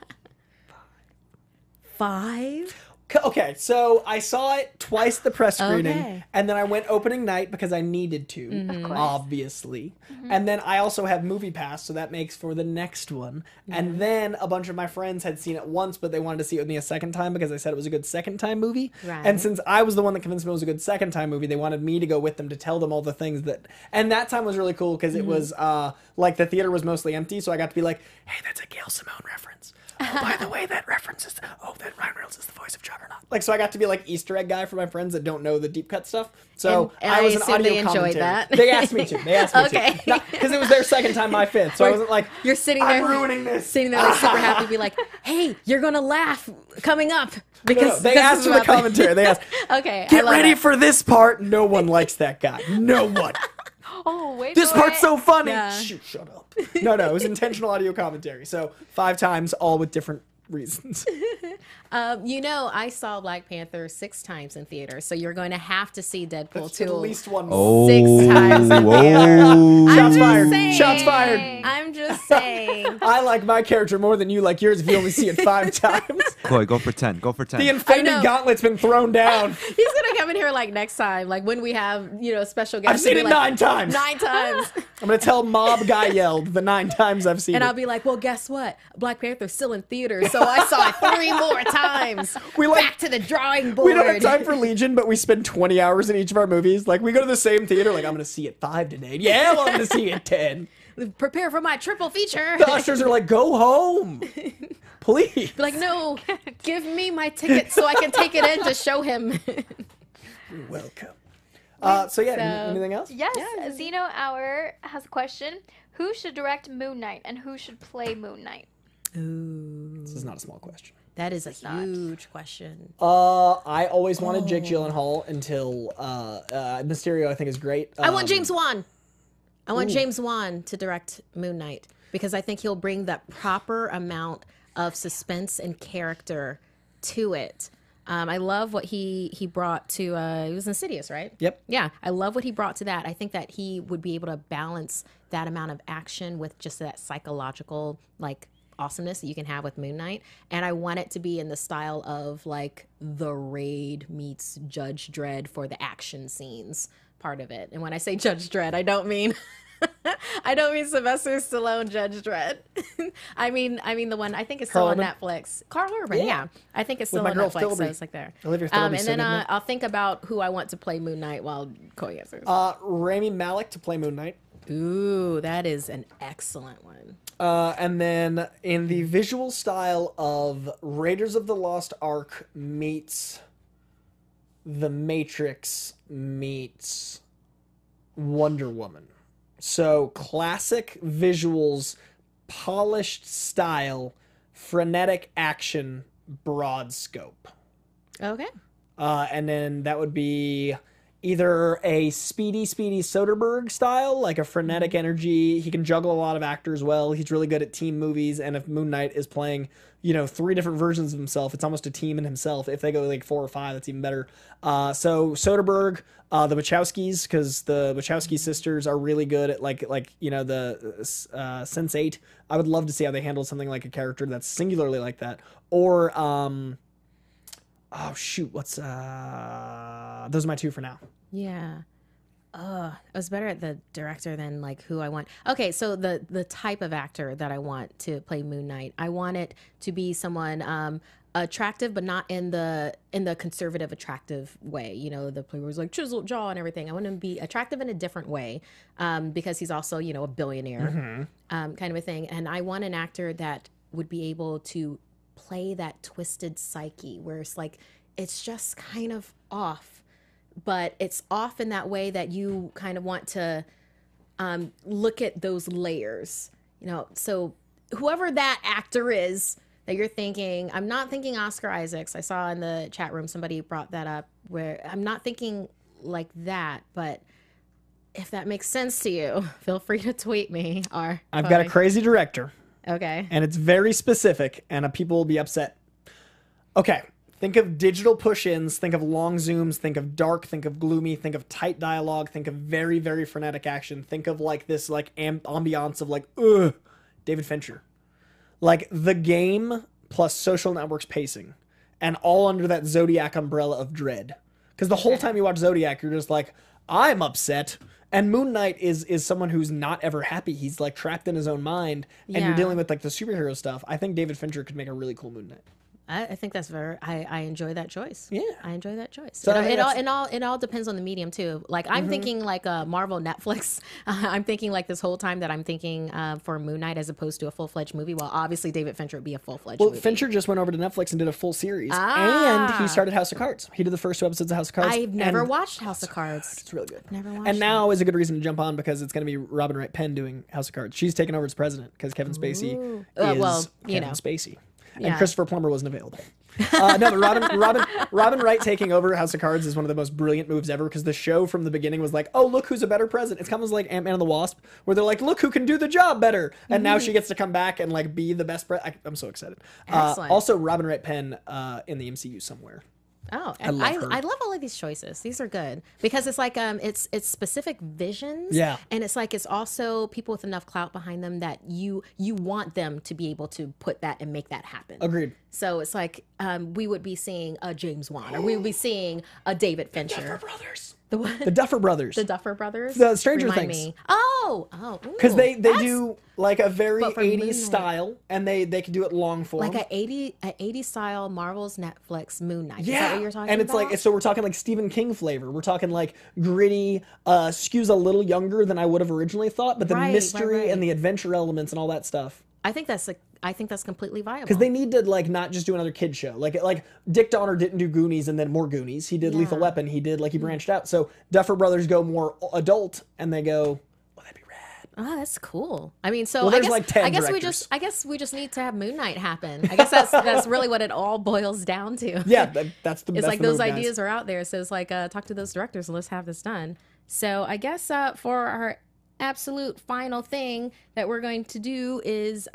Five? C- Okay, so I saw it twice the press screening, Okay. and then I went opening night because I needed to, Of course. obviously. And then I also have Movie Pass, so that makes for the next one. And then a bunch of my friends had seen it once, but they wanted to see it with me a second time because I said it was a good second time movie. Right. And since I was the one that convinced them it was a good second time movie, they wanted me to go with them to tell them all the things that. And that time was really cool because it was uh, like the theater was mostly empty, so I got to be like, "Hey, that's a Gail Simone reference." Oh, by the way, that reference is, oh, that Ryan Reynolds is the voice of Juggernaut. Like, so I got to be like Easter egg guy for my friends that don't know the deep cut stuff. So And- and I I was an assume audio they enjoyed commentary. that. They asked me to. They asked me Okay. to. Because it was their second time, my fifth. So I wasn't like, You're sitting I'm there ruining this. Sitting there like super happy, be like, "Hey, you're gonna laugh coming up because No, no, they this asked is for the about the-" commentary. They asked, Okay, I get love ready it. for this part. No one likes that guy. No one. Oh, wait This for part's it. so funny. Yeah. Shoot, shut up. No, no, it was intentional audio commentary. So five times, all with different reasons. Um, you know, I saw Black Panther six times in theater, so you're going to have to see Deadpool That's two at least one. Oh, six times in theater. Shots just fired. saying. Shots fired. I'm just saying. I like my character more than you like yours if you only see it five times. Chloe, go for ten. Go for ten. The Infinity know. Gauntlet's been thrown down. He's gonna come in here like next time, like when we have, you know, special guests. I've seen he'll it be like, nine times. Nine times. I'm gonna tell Mob Guy yelled the nine times I've seen And it. I'll be like, well, guess what? Black Panther's still in theaters, so I saw it three more times. We like- Back to the drawing board. we don't have time for Legion, but we spend twenty hours in each of our movies. Like, we go to the same theater, like, I'm gonna see it five today. Yeah, well, I'm gonna see it ten. Prepare for my triple feature. The ushers are like, go home. Please. Be like, no, give me my ticket so I can take it in to show him. You're welcome. Uh, so, yeah, So- n- anything else? Yes, Zeno Hour has a question. Who should direct Moon Knight and who should play Moon Knight? This is not a small question. That is a huge question. Uh, I always wanted Jake Gyllenhaal until uh, uh, Mysterio. I think is great. I want Um, James Wan. I want James Wan to direct Moon Knight because I think he'll bring that proper amount of suspense and character to it. Um, I love what he he brought to. Uh, it was Insidious, right? Yep. Yeah, I love what he brought to that. I think that he would be able to balance that amount of action with just that psychological like awesomeness that you can have with Moon Knight. And I want it to be in the style of like The Raid meets Judge Dredd for the action scenes part of it. And when I say Judge Dredd, I don't mean I don't mean Sylvester Stallone Judge Dredd. I mean I mean the one I think it's still Carl on Urban? Netflix. Carl Urban, Yeah. yeah. I think it's With still my on girl Netflix, so Philby. it's like there. Olivia Um, Philby's and so then good in uh, it. I'll think about who I want to play Moon Knight while Cody answers. Uh, Rami Malek to play Moon Knight. Ooh, that is an excellent one. Uh, and then in the visual style of Raiders of the Lost Ark meets The Matrix meets Wonder Woman. So classic visuals, polished style, frenetic action, broad scope. Okay. Uh, and then that would be either a speedy, speedy Soderbergh style, like a frenetic energy. He can juggle a lot of actors well. He's really good at team movies. And if Moon Knight is playing, you know, three different versions of himself, it's almost a team in himself. If they go like four or five, that's even better. Uh, so Soderbergh, uh, the Wachowskis, because the Wachowski sisters are really good at like, like you know, the uh, Sense eight. I would love to see how they handle something like a character that's singularly like that. Or, um... oh shoot, what's uh those are my two for now. Yeah. Uh, I was better at the director than like who I want. Okay, so the the type of actor that I want to play Moon Knight, I want it to be someone um attractive, but not in the in the conservative attractive way. You know, the player was like chiseled jaw and everything. I want him to be attractive in a different way, um, because he's also, you know, a billionaire, mm-hmm. um, kind of a thing. And I want an actor that would be able to play that twisted psyche where it's like it's just kind of off, but it's off in that way that you kind of want to um, look at those layers, you know. So whoever that actor is that you're thinking, I'm not thinking Oscar Isaacs. I saw in the chat room somebody brought that up, where I'm not thinking like that, but if that makes sense to you, feel free to tweet me. Or I've got a crazy director. Okay. And it's very specific, and uh, people will be upset. Okay, think of digital push-ins, think of long zooms, think of dark, think of gloomy, think of tight dialogue, think of very, very frenetic action, think of like this like amb- ambiance of like, ugh, David Fincher. Like The Game plus Social Network's pacing, and all under that Zodiac umbrella of dread. Because the whole time you watch Zodiac, you're just like, I'm upset. And Moon Knight is is someone who's not ever happy. He's like trapped in his own mind, and Yeah. you're dealing with like the superhero stuff. I think David Fincher could make a really cool Moon Knight. I, I think that's very. I, I enjoy that choice. Yeah. I enjoy that choice. So it, I think it all that's- it all it all depends on the medium too. Like I'm thinking like a Marvel Netflix. I'm thinking like this whole time that I'm thinking uh, for Moon Knight as opposed to a full fledged movie. Well, obviously David Fincher would be a full fledged. Well, movie. Fincher just went over to Netflix and did a full series, Ah. and he started House of Cards. He did the first two episodes of House of Cards. I've never and watched House of Cards. It's really good. Never watched And it. now is a good reason to jump on because it's going to be Robin Wright Penn doing House of Cards. She's taken over as president because Kevin Spacey Ooh. is Uh, well, you Kevin know. Spacey. And Yeah. Christopher Plummer wasn't available. Uh, no, but Robin, Robin, Robin Wright taking over House of Cards is one of the most brilliant moves ever because the show from the beginning was like, oh, look who's a better president. It's kind of like Ant-Man and the Wasp, where they're like, look who can do the job better. And now she gets to come back and like be the best president. I'm so excited. Uh, Excellent. also, Robin Wright Penn uh, in the M C U somewhere. Oh, I I, love I, her. I love all of these choices. These are good because it's like um, it's it's specific visions. Yeah. and it's like it's also people with enough clout behind them that you you want them to be able to put that and make that happen. Agreed. So it's like um, we would be seeing a James Wan, or we would be seeing a David Fincher. Duffer Brothers. The what? The Duffer Brothers. The Duffer Brothers. The Stranger Remind Things. Me. Oh, oh, Because they, they that's do like a very But for Moon eighties Knight. style, and they, they can do it long form. like a eighty a eighty style Marvel's Netflix Moon Knight. yeah, Is that what you're talking and it's about? like so we're talking like Stephen King flavor. We're talking like gritty, uh, skews a little younger than I would have originally thought, but the Right, right, mystery right. and the adventure elements and all that stuff. I think that's like I think that's completely viable. Because they need to like not just do another kid show. Like like Dick Donner didn't do Goonies and then more Goonies. He did Lethal Yeah. Weapon. He did like he branched out. So Duffer Brothers go more adult, and they go, oh, that'd be rad. Oh, that's cool. I mean, so Well, I there's guess like ten I guess we directors. just I guess we just need to have Moon Knight happen. I guess that's that's really what it all boils down to. Yeah, that, that's the. It's that's like the those move, guys. ideas are out there. So it's like uh, talk to those directors and let's have this done. So I guess uh, for our absolute final thing that we're going to do is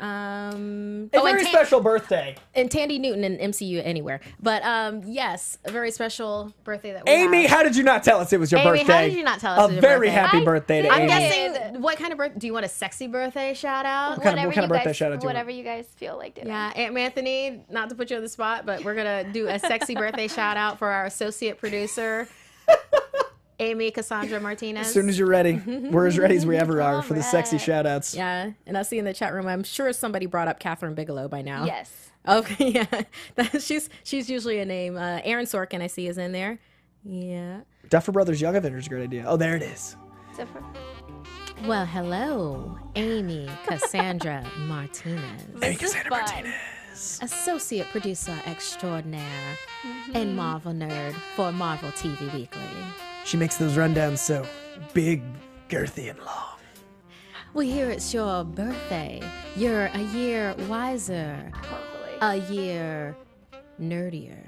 um A oh, and very Tan- special birthday. and Tandy Newton in M C U anywhere. But um yes, a very special birthday that we Amy, have. how did you not tell us it was your Amy, birthday? how did you not tell us A it was your very birthday? happy I birthday to did. I'm Amy. guessing what kind of birth do you want a sexy birthday shout out? What kind of- Whatever what kind you of birthday guys, shout out do you want? whatever you guys feel like doing. Yeah, Aunt Anthony, not to put you on the spot, but we're gonna do a sexy birthday shout out for our associate producer, Amy Cassandra Martinez. As soon as you're ready, we're as ready as we ever are for the sexy Alright. shout outs. Yeah, and I see in the chat room, I'm sure somebody brought up Catherine Bigelow by now. Yes. Okay, yeah, That- she's she's usually a name. Uh, Aaron Sorkin, I see, is in there. Yeah. Duffer Brothers Young Avengers, great idea. Oh, there it is. So for, Well, hello, Amy Cassandra Martinez, Amy This is Cassandra fun. Martinez. associate producer extraordinaire and Marvel nerd for Marvel T V Weekly. She makes those rundowns so big, girthy, and long. Well, here it's your birthday. You're a year wiser, Hopefully. a year nerdier.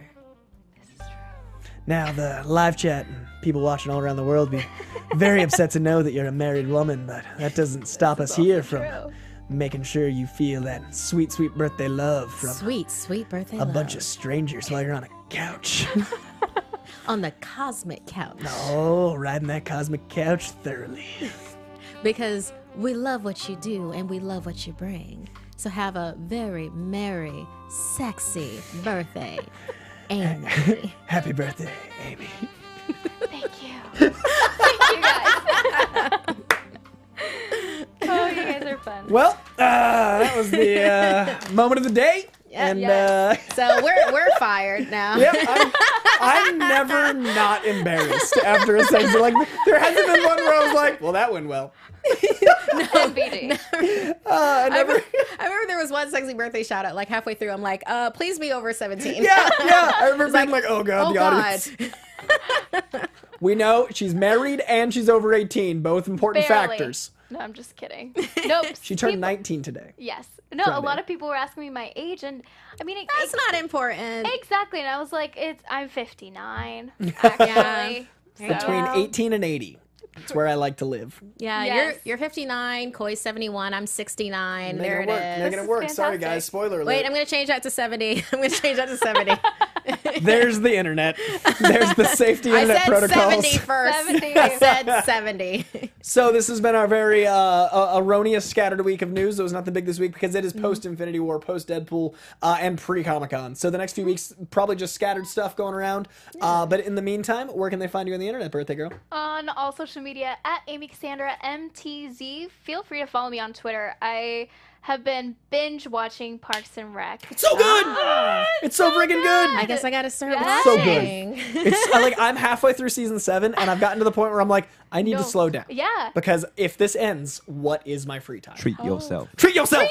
Now, the live chat and people watching all around the world be very upset to know that you're a married woman, but that doesn't stop us here from true. making sure you feel that sweet, sweet birthday love from Sweet, sweet birthday a love. bunch of strangers while you're on a couch. on the cosmic couch. Oh, riding that cosmic couch thoroughly. Because we love what you do and we love what you bring. So have a very merry, sexy birthday, Amy. Happy birthday, Amy. Thank you. Thank you guys. Oh, you guys are fun. Well, uh, that was the uh, moment of the day. and yes. uh, So we're we're fired now. Yep, I'm, I'm never not embarrassed after a sex. Like, there hasn't been one where I was like, well, that went well. M V D. Uh, I I never. remember, I remember there was one sexy birthday shout out like halfway through. I'm like, uh, please be over seventeen. Yeah, yeah. I remember being like, oh, God, Oh the audience. God. We know she's married and she's over eighteen, both important Barely. factors. No, I'm just kidding. Nope. She turned people- nineteen today. Yes. No, Friday. a lot of people were asking me my age, and I mean, it, That's it- not important. exactly. And I was like, "It's I'm fifty-nine, actually." Yeah. So- Between eighteen and eighty. That's where I like to live. Yeah, Yes. you're you're fifty-nine, Koi's seventy-one, I'm sixty-nine. Making There it it work. is. Making it is work. Sorry, fantastic. guys. Spoiler alert. Wait, I'm gonna change that to seventy. I'm gonna change that to seventy. There's the internet. There's the safety I internet said protocols. seventy first. seventy. I said seventy. So this has been our very uh, uh, erroneous scattered week of news. It was nothing big this week because it is Mm-hmm. post Infinity War, post Deadpool, uh, and pre Comic Con. So the next few weeks probably just scattered stuff going around. Uh, but in the meantime, where can they find you on the internet, birthday girl? On all social media at Amy Cassandra M T Z. Feel free to follow me on Twitter. I have been binge watching Parks and Rec. So good. Ah. It's so freaking good. I guess I gotta start Yes. So good. watching. It's uh, like I'm halfway through season seven, and I've gotten to the point where I'm like, I need No. to slow down. Yeah. Because if this ends, what is my free time? Treat yourself. Treat yourself.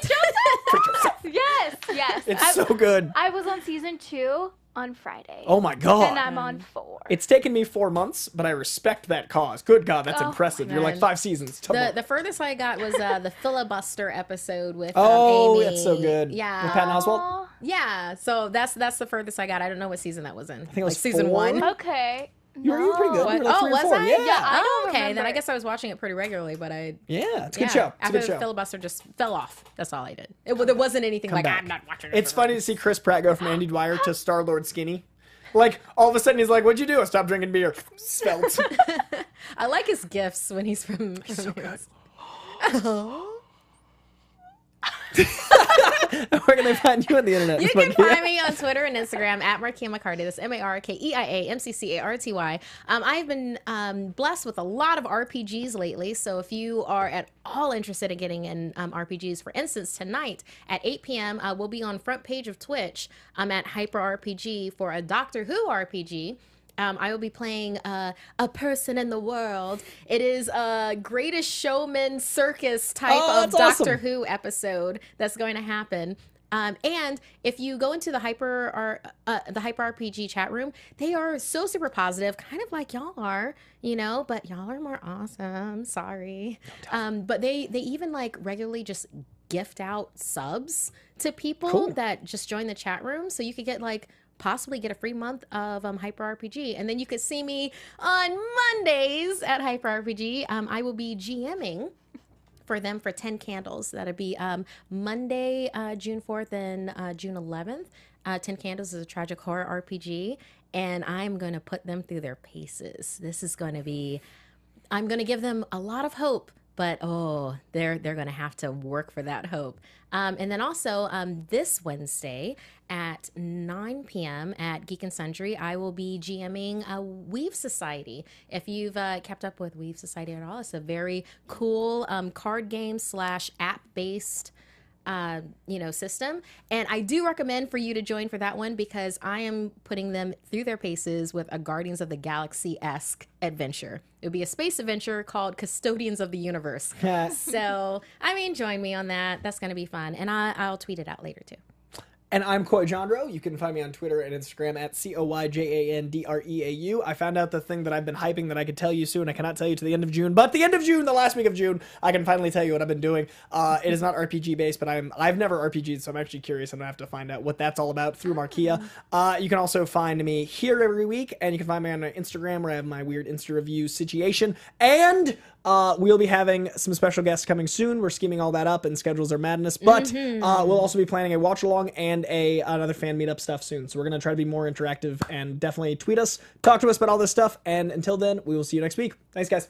Yes, yes. It's I, so good. I was on season two on Friday. Oh my god. And I'm on four. It's taken me four months, but I respect that cause. Good God, that's Oh, impressive. You're like God. five seasons. Tell The me. the furthest I got was uh, the filibuster episode with um, Oh, Amy. that's so good. Yeah, With Patton Oswalt? Aw, yeah. So that's that's the furthest I got. I don't know what season that was in. I think it was like season four? one. okay. You were, you were pretty good. No. You were like Oh, three or was four. I? Yeah. Yeah, I Oh, don't okay. Then remember. I guess I was watching it pretty regularly, but I Yeah, it's a good yeah, show. It's a after good the show. filibuster just fell off. That's all I did. It, there wasn't anything like back. I'm not watching it. It's for funny to see Chris Pratt go from Andy Dwyer to Star Lord Skinny. Like, all of a sudden he's like, what'd you do? I stopped drinking beer. Svelte. I like his gifts when he's from. from so his- good. Where can they find you on the internet? You can Markia? find me on Twitter and Instagram at Markia McCarty. That's M A R K E I A M C C A R T Y. Um, I've been um, blessed with a lot of R P Gs lately. So if you are at all interested in getting in um, R P Gs, for instance, tonight at eight p.m., uh, we'll be on front page of Twitch. I'm at Hyper R P G for a Doctor Who R P G. Um, I will be playing uh, a person in the world. It is a Greatest Showman circus type Oh, of that's Doctor awesome. Who episode that's going to happen. Um, and if you go into the hyper R, uh, the hyper R P G chat room, they are so super positive, kind of like y'all are, you know. But y'all are more awesome. Sorry, um, but they they even like regularly just gift out subs to people Cool. that just join the chat room, so you could get like possibly get a free month of um, Hyper R P G, and then you could see me on Mondays at Hyper R P G. Um, I will be GMing for them for ten candles. That'll be um, Monday, uh, June fourth and uh, June eleventh. Uh, ten Candles is a tragic horror R P G, and I'm going to put them through their paces. This is going to be, I'm going to give them a lot of hope, but oh, they're they're going to have to work for that hope. Um, and then also um, this Wednesday at nine p.m. at Geek and Sundry, I will be GMing a Weave Society. If you've uh, kept up with Weave Society at all, it's a very cool um, card game slash app based uh, you know, system. And I do recommend for you to join for that one because I am putting them through their paces with a Guardians of the Galaxy-esque adventure. It would be a space adventure called Custodians of the Universe. So, I mean, join me on that. That's going to be fun. And I, I'll tweet it out later, too. And I'm Coy Jandreau. You can find me on Twitter and Instagram at C O Y J A N D R E A U. I found out the thing that I've been hyping that I could tell you soon. I cannot tell you to the end of June, but the end of June, the last week of June, I can finally tell you what I've been doing. Uh, it is not R P G based, but I'm, I've never R P G'd, so I'm actually curious. I'm going to have to find out what that's all about through Markia. Uh, you can also find me here every week, and you can find me on Instagram where I have my weird Insta review situation. And uh, we'll be having some special guests coming soon. We're scheming all that up, and schedules are madness. But mm-hmm. uh, we'll also be planning a watch along and a another fan meetup stuff soon. So we're going to try to be more interactive and definitely tweet us, talk to us about all this stuff. And until then, we will see you next week. Thanks, guys.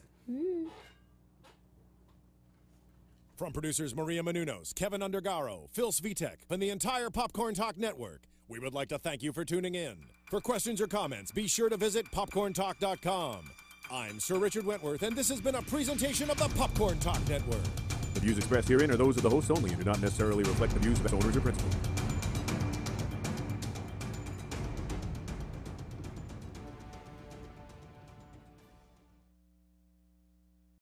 From producers Maria Menounos, Kevin Undergaro, Phil Svitek, and the entire Popcorn Talk Network, we would like to thank you for tuning in. For questions or comments, be sure to visit popcorn talk dot com. I'm Sir Richard Wentworth, and this has been a presentation of the Popcorn Talk Network. The views expressed herein are those of the hosts only and do not necessarily reflect the views of its owners or principals.